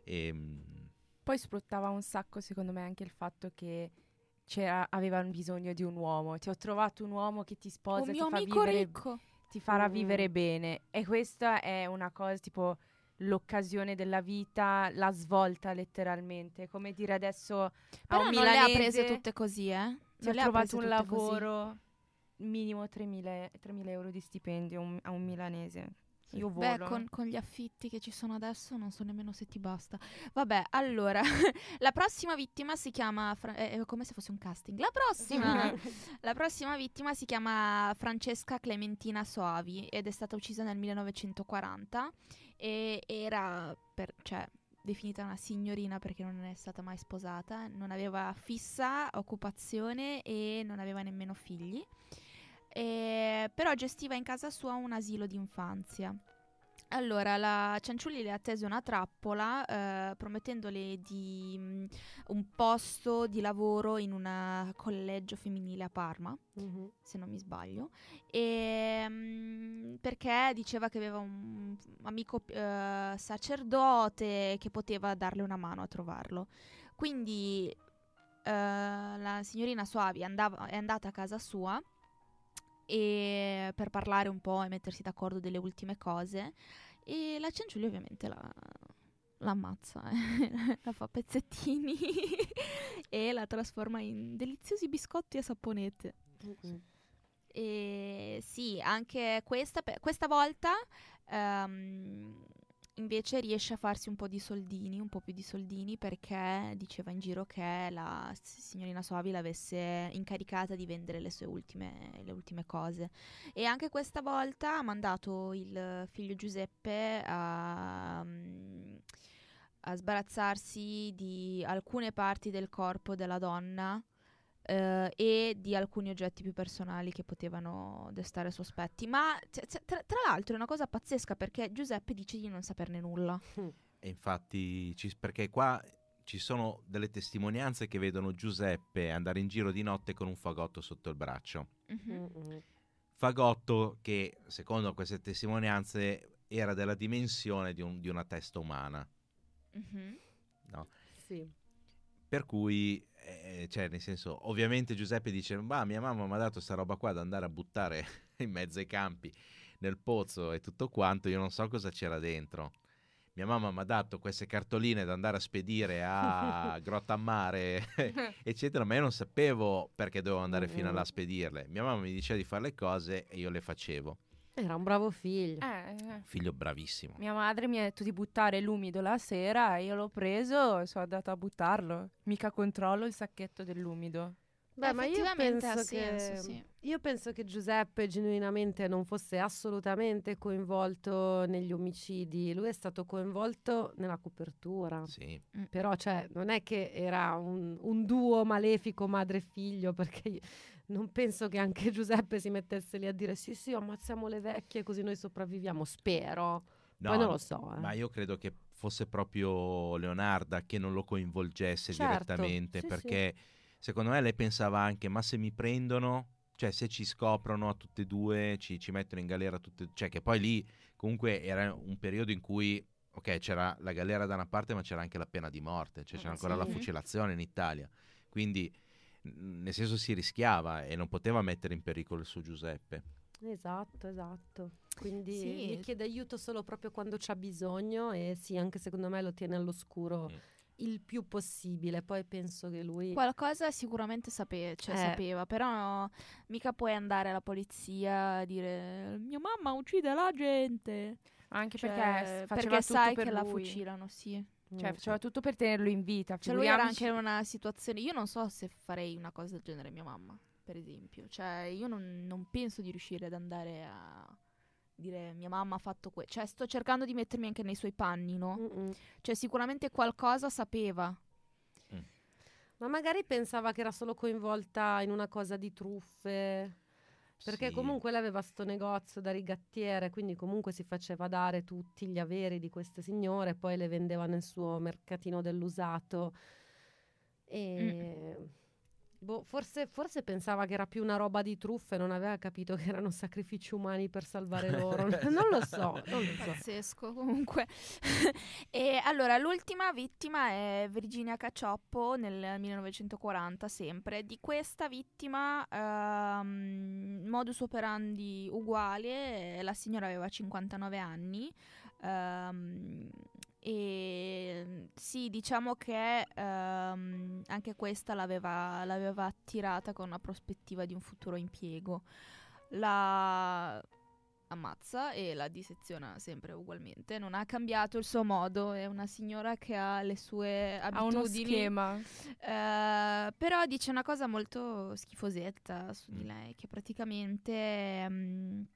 Poi sfruttava un sacco secondo me anche il fatto che avevano bisogno di un uomo. Ti ho trovato un uomo che ti sposa, mio amico ricco. Ti farà vivere bene. E questa è una cosa tipo l'occasione della vita, la svolta letteralmente. Come dire adesso però a un non milanese, le ha prese tutte così, ti ho trovato un lavoro minimo 3.000 euro di stipendio a un milanese. Sì. Io volo. Beh, con gli affitti che ci sono adesso non so nemmeno se ti basta. Vabbè, allora, la prossima vittima si chiama come se fosse un casting. La prossima vittima si chiama Francesca Clementina Soavi ed è stata uccisa nel 1940 e era definita una signorina perché non è stata mai sposata, non aveva fissa occupazione e non aveva nemmeno figli. Però gestiva in casa sua un asilo d'infanzia. Allora, la Cianciulli le ha tese una trappola promettendole un posto di lavoro in un collegio femminile a Parma, se non mi sbaglio, perché diceva che aveva un amico sacerdote che poteva darle una mano a trovarlo. Quindi la signorina Soavi è andata a casa sua e per parlare un po' e mettersi d'accordo delle ultime cose, e la Cianciulli ovviamente la ammazza, la fa pezzettini e la trasforma in deliziosi biscotti a saponette. E sì, anche questa volta invece riesce a farsi un po' più di soldini, perché diceva in giro che la signorina Soavi l'avesse incaricata di vendere le ultime cose. E anche questa volta ha mandato il figlio Giuseppe a sbarazzarsi di alcune parti del corpo della donna e di alcuni oggetti più personali che potevano destare sospetti. Ma tra l'altro è una cosa pazzesca, perché Giuseppe dice di non saperne nulla. E infatti, perché qua ci sono delle testimonianze che vedono Giuseppe andare in giro di notte con un fagotto sotto il braccio. Fagotto che, secondo queste testimonianze, era della dimensione di una testa umana. No? Sì. Per cui, cioè, nel senso, ovviamente Giuseppe dice: ma mia mamma mi ha dato sta roba qua da andare a buttare in mezzo ai campi, nel pozzo e tutto quanto, io non so cosa c'era dentro. Mia mamma mi ha dato queste cartoline da andare a spedire a Grottammare, eccetera, ma io non sapevo perché dovevo andare fino là a spedirle. Mia mamma mi diceva di fare le cose e io le facevo. Era un bravo figlio. Figlio bravissimo. Mia madre mi ha detto di buttare l'umido la sera, io l'ho preso e sono andata a buttarlo. Mica controllo il sacchetto dell'umido. Beh, ma effettivamente ha senso, sì. Io penso che Giuseppe genuinamente non fosse assolutamente coinvolto negli omicidi. Lui è stato coinvolto nella copertura. Sì. Però, cioè, non è che era un duo malefico madre e figlio, perché non penso che anche Giuseppe si mettesse lì a dire sì, ammazziamo le vecchie così noi sopravviviamo, spero. No, Poi non lo so. Ma io credo che fosse proprio Leonarda che non lo coinvolgesse direttamente, sì, perché secondo me lei pensava anche: ma se mi prendono, cioè se ci scoprono a tutte e due, ci mettono in galera tutte, cioè che poi lì comunque era un periodo in cui, ok, c'era la galera da una parte ma c'era anche la pena di morte, cioè c'era ancora la fucilazione in Italia, quindi nel senso si rischiava e non poteva mettere in pericolo il suo Giuseppe. Esatto. Quindi gli chiede aiuto solo proprio quando c'ha bisogno, e sì, anche secondo me lo tiene all'oscuro il più possibile. Poi penso che lui qualcosa sicuramente sapeva, però mica puoi andare alla polizia a dire mia mamma uccide la gente, anche perché faceva sai tutto che per la lui. Fucilano, sì. Cioè faceva tutto per tenerlo in vita. Cioè lui era anche in una situazione, io non so se farei una cosa del genere a mia mamma, per esempio. Cioè io non penso di riuscire ad andare a dire mia mamma ha fatto questo. Cioè sto cercando di mettermi anche nei suoi panni, no? Cioè sicuramente qualcosa sapeva. Ma magari pensava che era solo coinvolta in una cosa di truffe, perché comunque lei aveva sto negozio da rigattiere, quindi comunque si faceva dare tutti gli averi di queste signore, poi le vendeva nel suo mercatino dell'usato. E forse pensava che era più una roba di truffe, non aveva capito che erano sacrifici umani per salvare loro. Non lo so. Pazzesco, comunque. E allora l'ultima vittima è Virginia Cacioppo nel 1940, sempre. Di questa vittima modus operandi uguale, la signora aveva 59 anni. E sì, diciamo che anche questa l'aveva attirata con una prospettiva di un futuro impiego. La ammazza e la disseziona sempre ugualmente, non ha cambiato il suo modo, è una signora che ha le sue abitudini, ha uno schema, però dice una cosa molto schifosetta su di lei, che praticamente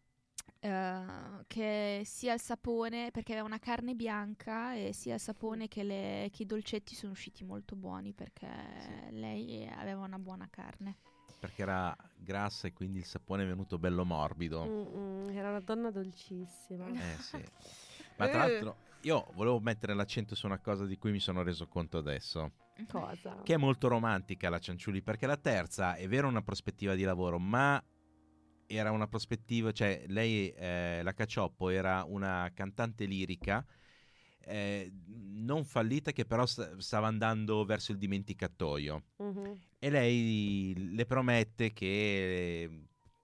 che sia il sapone, perché aveva una carne bianca, e sia il sapone che i dolcetti sono usciti molto buoni, perché lei aveva una buona carne. Perché era grassa e quindi il sapone è venuto bello morbido. Era una donna dolcissima. Sì. Ma tra l'altro io volevo mettere l'accento su una cosa di cui mi sono reso conto adesso. Cosa? Che è molto romantica la Cianciulli, perché la terza è vero una prospettiva di lavoro, ma era una prospettiva, cioè lei, la Cacioppo, era una cantante lirica non fallita, che però stava andando verso il dimenticatoio, e lei le promette che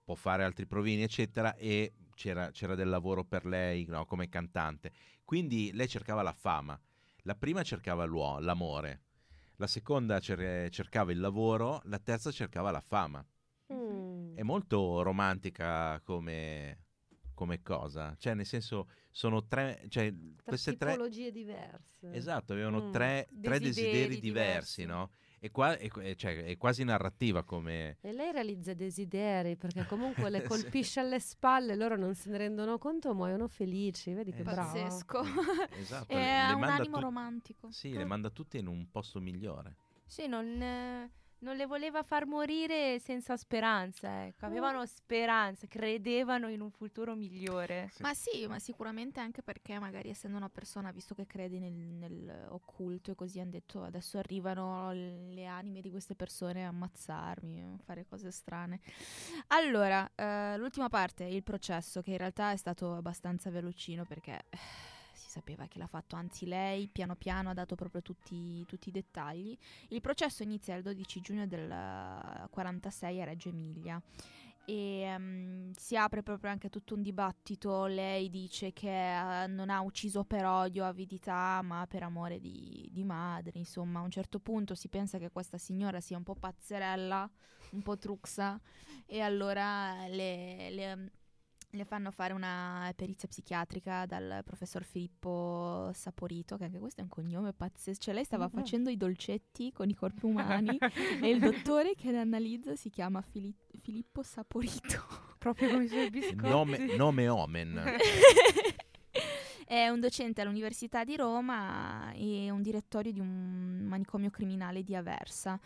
può fare altri provini eccetera, e c'era del lavoro per lei, no, come cantante, quindi lei cercava la fama. La prima cercava l'amore, la seconda cercava il lavoro, la terza cercava la fama. È molto romantica come cosa, cioè nel senso sono tre, cioè queste tre tipologie diverse. Esatto, avevano tre desideri diversi, no? È quasi narrativa come... E lei realizza i desideri, perché comunque le colpisce alle spalle, loro non se ne rendono conto, muoiono felici, vedi che brava. Pazzesco. Esatto, È un animo romantico. Sì, le manda tutte in un posto migliore. Sì, non le voleva far morire senza speranza, ecco. Avevano speranza, credevano in un futuro migliore. Sì. Ma sicuramente anche perché magari essendo una persona, visto che credi nel occulto e così, hanno detto adesso arrivano le anime di queste persone a ammazzarmi, a fare cose strane. Allora, l'ultima parte, il processo, che in realtà è stato abbastanza velocino perché... si sapeva che l'ha fatto, anzi lei piano piano ha dato proprio tutti i dettagli. Il processo inizia il 12 giugno del 46 a Reggio Emilia e si apre proprio anche tutto un dibattito. Lei dice che non ha ucciso per odio, avidità, ma per amore di madre. Insomma, a un certo punto si pensa che questa signora sia un po' pazzerella, un po' truxa, e allora le fanno fare una perizia psichiatrica dal professor Filippo Saporito, che anche questo è un cognome pazzesco. Cioè lei stava facendo i dolcetti con i corpi umani e il dottore che le analizza si chiama Filippo Saporito. Proprio come i suoi biscotti. Nome omen. È un docente all'Università di Roma e un direttore di un manicomio criminale di Aversa.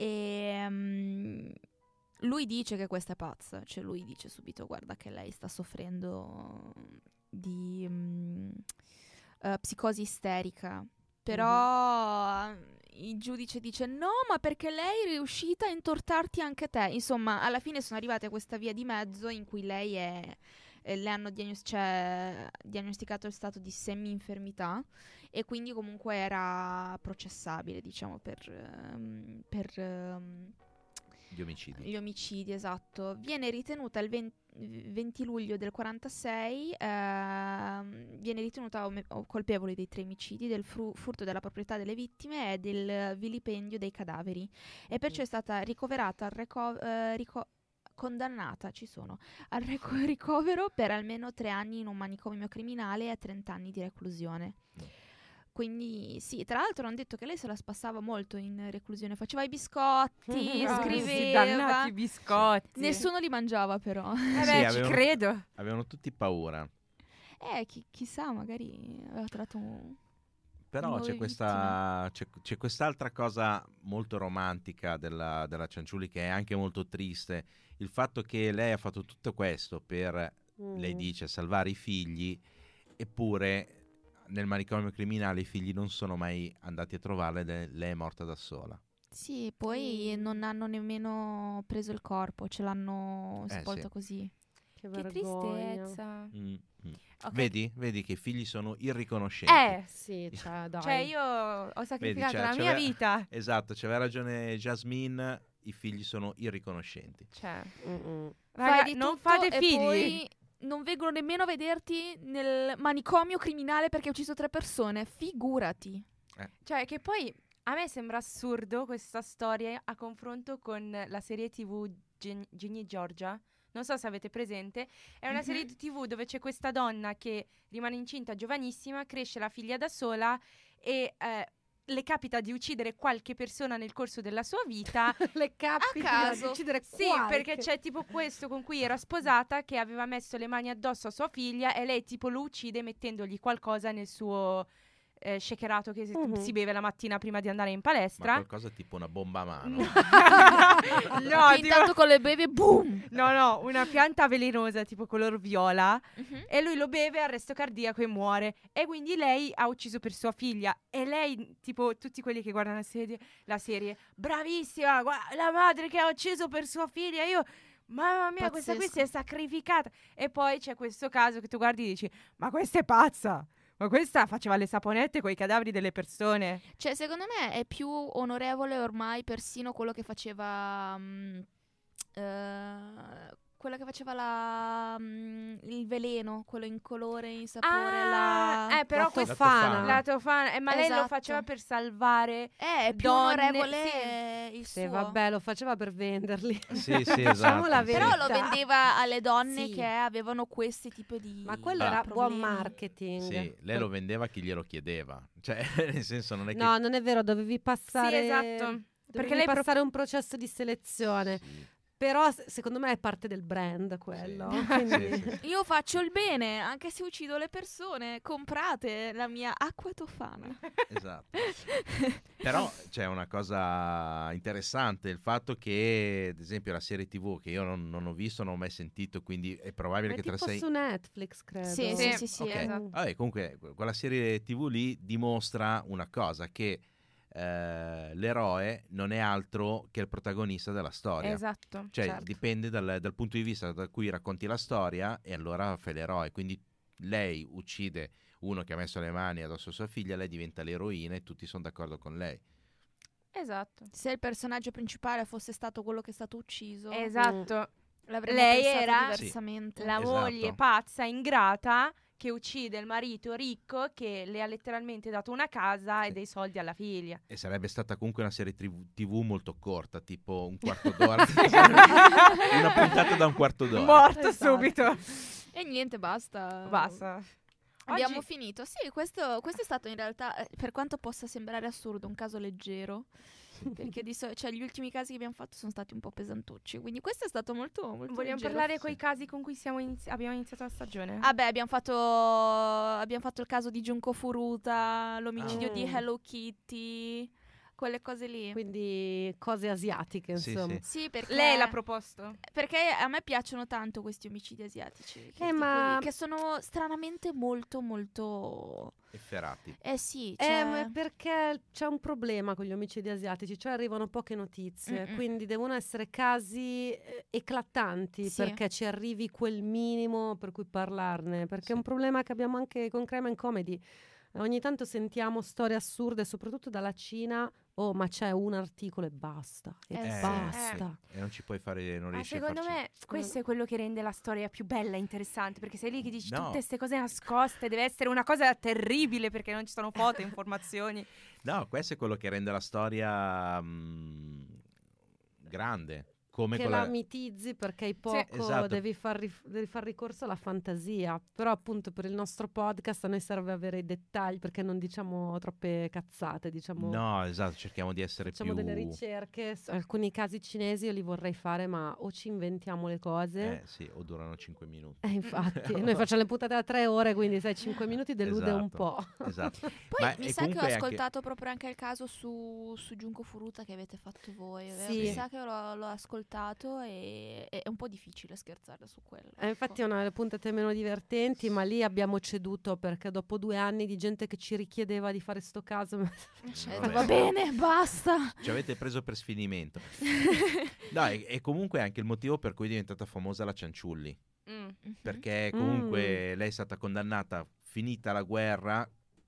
Lui dice che questa è pazza, cioè lui dice subito guarda che lei sta soffrendo di psicosi isterica, però il giudice dice no, ma perché lei è riuscita a intortarti anche te. Insomma, alla fine sono arrivate a questa via di mezzo in cui lei le hanno diagnosticato il stato di semi-infermità e quindi comunque era processabile, diciamo, per gli omicidi, esatto. Viene ritenuta il 20 luglio del 46, viene ritenuta colpevole dei 3 omicidi, del furto della proprietà delle vittime e del vilipendio dei cadaveri, e perciò è stata ricoverata condannata al ricovero per almeno 3 anni in un manicomio criminale e a 30 anni di reclusione. Quindi sì, tra l'altro hanno detto che lei se la spassava molto in reclusione, faceva i biscotti, scriveva. Dannati biscotti. Nessuno li mangiava però. Ci credo. Avevano tutti paura. Chissà, magari aveva trovato Però c'è quest'altra cosa molto romantica della Cianciulli, che è anche molto triste. Il fatto che lei ha fatto tutto questo per, lei dice, salvare i figli, eppure nel manicomio criminale i figli non sono mai andati a trovarla ed lei è morta da sola. Sì, poi non hanno nemmeno preso il corpo, ce l'hanno sepolto così. Che tristezza. Okay. Vedi che i figli sono irriconoscenti. Sì, dai. Cioè io ho sacrificato la mia vita. Esatto, c'aveva ragione Jasmine, i figli sono irriconoscenti. Cioè, raga, non fate figli. Poi non vengono nemmeno a vederti nel manicomio criminale perché hai ucciso 3 persone, figurati. Cioè, che poi a me sembra assurdo questa storia a confronto con la serie TV Ginny e Georgia. Non so se avete presente, è una serie TV dove c'è questa donna che rimane incinta giovanissima, cresce la figlia da sola e le capita di uccidere qualche persona nel corso della sua vita. Le capita di uccidere qualche. Sì, perché c'è tipo questo con cui era sposata che aveva messo le mani addosso a sua figlia e lei tipo lo uccide mettendogli qualcosa nel suo shakerato che si beve la mattina prima di andare in palestra. Ma qualcosa tipo una bomba a mano. No, intanto con le beve, boom! No, una pianta velenosa tipo color viola e lui lo beve, arresto cardiaco e muore. E quindi lei ha ucciso per sua figlia. E lei, tipo tutti quelli che guardano la serie, bravissima, la madre che ha ucciso per sua figlia. Io, mamma mia, questa qui si è sacrificata. E poi c'è questo caso che tu guardi e dici, ma questa è pazza. Ma questa faceva le saponette con i cadaveri delle persone. Cioè, secondo me è più onorevole ormai persino quello che faceva quella che faceva il veleno, quello in colore, in sapore, però la questa Tofana. la Tofana, ma lei lo Esatto. faceva per salvare è più donne, onorevole il Sì, suo. vabbè, lo faceva per venderli. Sì, Diciamo esatto. la Sì. Però verità. lo vendeva alle donne Sì. che avevano questi tipi di Ma quello Ah. era buon problemi. marketing. Sì, lei lo vendeva a chi glielo chiedeva. Cioè, nel senso non è che... No, non è vero, dovevi passare. Sì, esatto. Dovevi Perché lei passare un processo di selezione. Sì. Però secondo me è parte del brand quello. Sì. Quindi... Sì, sì. Io faccio il bene, anche se uccido le persone. Comprate la mia acqua Tofana. Esatto. Però c'è una cosa interessante, il fatto che, ad esempio, la serie TV che io non ho visto, non ho mai sentito, quindi è probabile È che tra tipo sei... su Netflix, credo. Sì, Sì. sì, Ok, esatto. vabbè, comunque quella serie TV lì dimostra una cosa, che l'eroe non è altro che il protagonista della storia. Esatto. Cioè certo. dipende dal punto di vista da cui racconti la storia e allora fai l'eroe. Quindi lei uccide uno che ha messo le mani addosso a sua figlia, lei diventa l'eroina e tutti sono d'accordo con lei. Esatto. Se il personaggio principale fosse stato quello che è stato ucciso, Esatto. l'avremmo Lei pensato era diversamente. La Esatto. moglie pazza, ingrata, che uccide il marito ricco che le ha letteralmente dato una casa e dei soldi alla figlia. E sarebbe stata comunque una serie TV molto corta, tipo un quarto d'ora. Una puntata da un quarto d'ora. Morto Esatto. subito. E niente, basta. Basta. Abbiamo Oggi- finito. Sì, questo è stato in realtà, per quanto possa sembrare assurdo, un caso leggero. Perché cioè, gli ultimi casi che abbiamo fatto sono stati un po' pesantucci. Quindi questo è stato molto, molto Vogliamo leggero. parlare coi casi con cui abbiamo iniziato la stagione? Vabbè, abbiamo fatto il caso di Junko Furuta, l'omicidio Ah. di Hello Kitty, quelle cose lì. Quindi cose asiatiche, Sì, insomma. sì. Sì, perché Lei l'ha proposto. perché a me piacciono tanto questi omicidi asiatici, ma- che sono stranamente molto molto Efferati. sì, cioè... Ma perché c'è un problema con gli omicidi asiatici, cioè arrivano poche notizie, Mm-mm. quindi devono essere casi eclatanti Sì. perché ci arrivi quel minimo per cui parlarne, perché Sì. è un problema che abbiamo anche con Crime and Comedy. Ogni tanto sentiamo storie assurde, soprattutto dalla Cina. Oh, ma c'è un articolo e basta. E sì. basta. E non ci puoi fare, non Ma riesci a secondo farci... me questo è quello che rende la storia più bella e interessante, perché sei lì che dici No. tutte queste cose nascoste, deve essere una cosa terribile perché non ci sono foto, informazioni. No, questo è quello che rende la storia grande. Come Che con la la... mitizzi perché hai poco, esatto. devi far ricorso alla fantasia. Però appunto per il nostro podcast a noi serve avere i dettagli perché non diciamo troppe cazzate, diciamo. No, esatto, cerchiamo di essere Facciamo più... delle ricerche, alcuni casi cinesi io li vorrei fare, ma o ci inventiamo le cose. sì, o durano 5 minuti. Infatti, noi facciamo le puntate da 3 ore, quindi sai, 5 minuti delude un po'. Esatto. Poi Ma mi e sa che ho comunque anche- ascoltato proprio anche il caso su Junko Furuta che avete fatto voi. Sì. Mi sa che l'ho ascoltato e è un po' difficile scherzare su quello. Infatti è ecco. una delle puntate meno divertenti, ma lì abbiamo ceduto perché dopo 2 anni di gente che ci richiedeva di fare sto caso, Vabbè. Va bene, basta. Ci avete preso per sfinimento. No, e comunque anche il motivo per cui è diventata famosa la Cianciulli. Mm. Perché comunque lei è stata condannata, finita la guerra,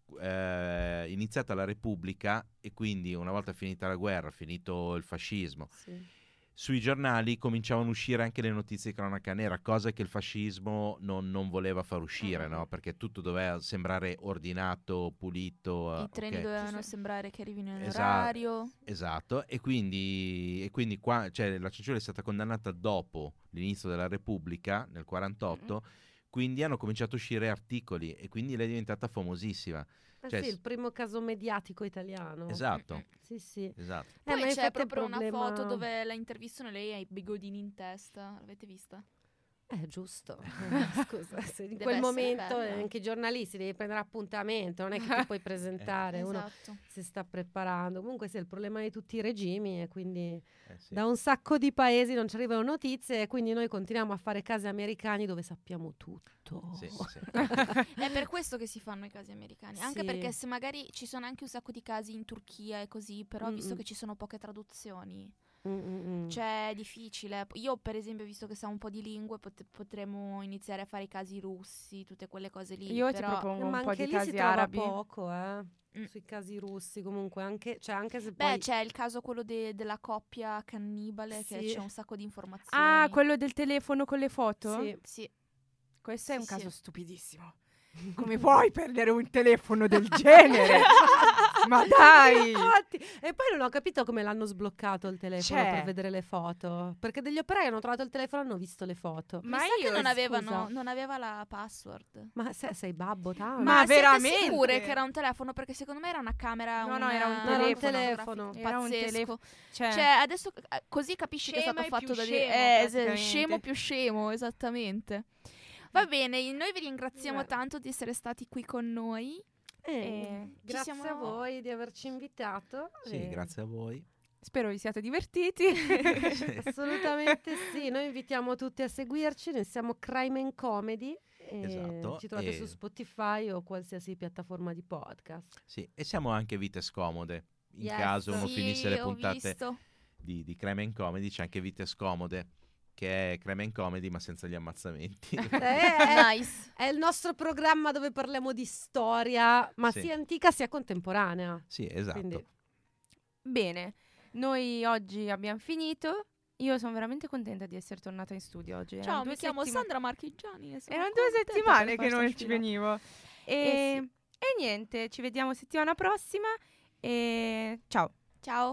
iniziata la Repubblica, e quindi una volta finita la guerra, finito il fascismo, Sì. sui giornali cominciavano a uscire anche le notizie di cronaca nera, cosa che il fascismo non voleva far uscire, no? Perché tutto doveva sembrare ordinato, pulito. I treni ok. dovevano sembrare che arrivino in Esatto. orario. Esatto, e quindi qua, cioè, la Cianciulli è stata condannata dopo l'inizio della Repubblica, nel 48, quindi hanno cominciato a uscire articoli e quindi lei è diventata famosissima. Cioè, Sì, il primo caso mediatico italiano. Esatto, Sì, sì. esatto. Poi ma c'è infatti il proprio una problema- foto dove la intervistano e lei ha i bigodini in testa. L'avete vista? Giusto. Scusa, se in Deve quel essere momento bella. anche i giornalisti devi prendere appuntamento, non è che ti puoi presentare, uno Esatto. si sta preparando. Comunque sì, è il problema di tutti i regimi e quindi Sì. da un sacco di paesi non ci arrivano notizie e quindi noi continuiamo a fare casi americani dove sappiamo tutto. Sì, sì. È per questo che si fanno i casi americani. Anche Sì. perché se magari ci sono anche un sacco di casi in Turchia e così, però visto Mm-mm. che ci sono poche traduzioni, Mm. cioè è difficile. Io per esempio, visto che sa un po' di lingue, potremmo iniziare a fare i casi russi, tutte quelle cose lì. Io ti però... propongo Ma un po' anche di lì si casi trova arabi. poco, sui casi russi, comunque anche se Beh, poi c'è il caso quello della coppia cannibale, che Sì. c'è un sacco di informazioni. Ah, quello del telefono con le foto? Sì. Sì. Questo è un Sì, caso sì. stupidissimo. Come puoi perdere un telefono del genere? Ma dai! Infatti. E poi non ho capito come l'hanno sbloccato il telefono Cioè. per vedere le foto, perché degli operai hanno trovato il telefono e hanno visto le foto. Ma Ma sa che io, non aveva la password. Ma sei babbo, tanto? Ma siete veramente? sicure che era un telefono? Perché secondo me era una camera. No, no, era un No, era un telefono. fotografico. Era un Pazzesco. telefono. Cioè, Cioè, adesso così capisci che è Scema stato e fatto più da scemo, praticamente. scemo più scemo, esattamente. Va bene, noi vi ringraziamo Guarda. tanto di essere stati qui con noi. Grazie siamo- a voi di averci invitato. Sì, grazie a voi. spero vi siate divertiti. Assolutamente sì, noi invitiamo tutti a seguirci, noi siamo Crime and Comedy. Esatto, Ci trovate e- su Spotify o qualsiasi piattaforma di podcast. Sì, e siamo anche Vite Scomode. In Yes. caso uno Sì, finisse le ho puntate visto. di Crime and Comedy, c'è anche Vite Scomode, che è Crime and Comedy ma senza gli ammazzamenti. Nice. È il nostro programma dove parliamo di storia, ma Sì. sia antica sia contemporanea. Sì, esatto. Quindi- Bene, noi oggi abbiamo finito. Io sono veramente contenta di essere tornata in studio oggi. Erano Ciao, 2 mi chiamo settima- Sandra Marchigiani. e sono Erano 2 contenta settimane per che farci non la ci fila. venivo. Eh E niente, ci vediamo settimana prossima. E ciao. Ciao.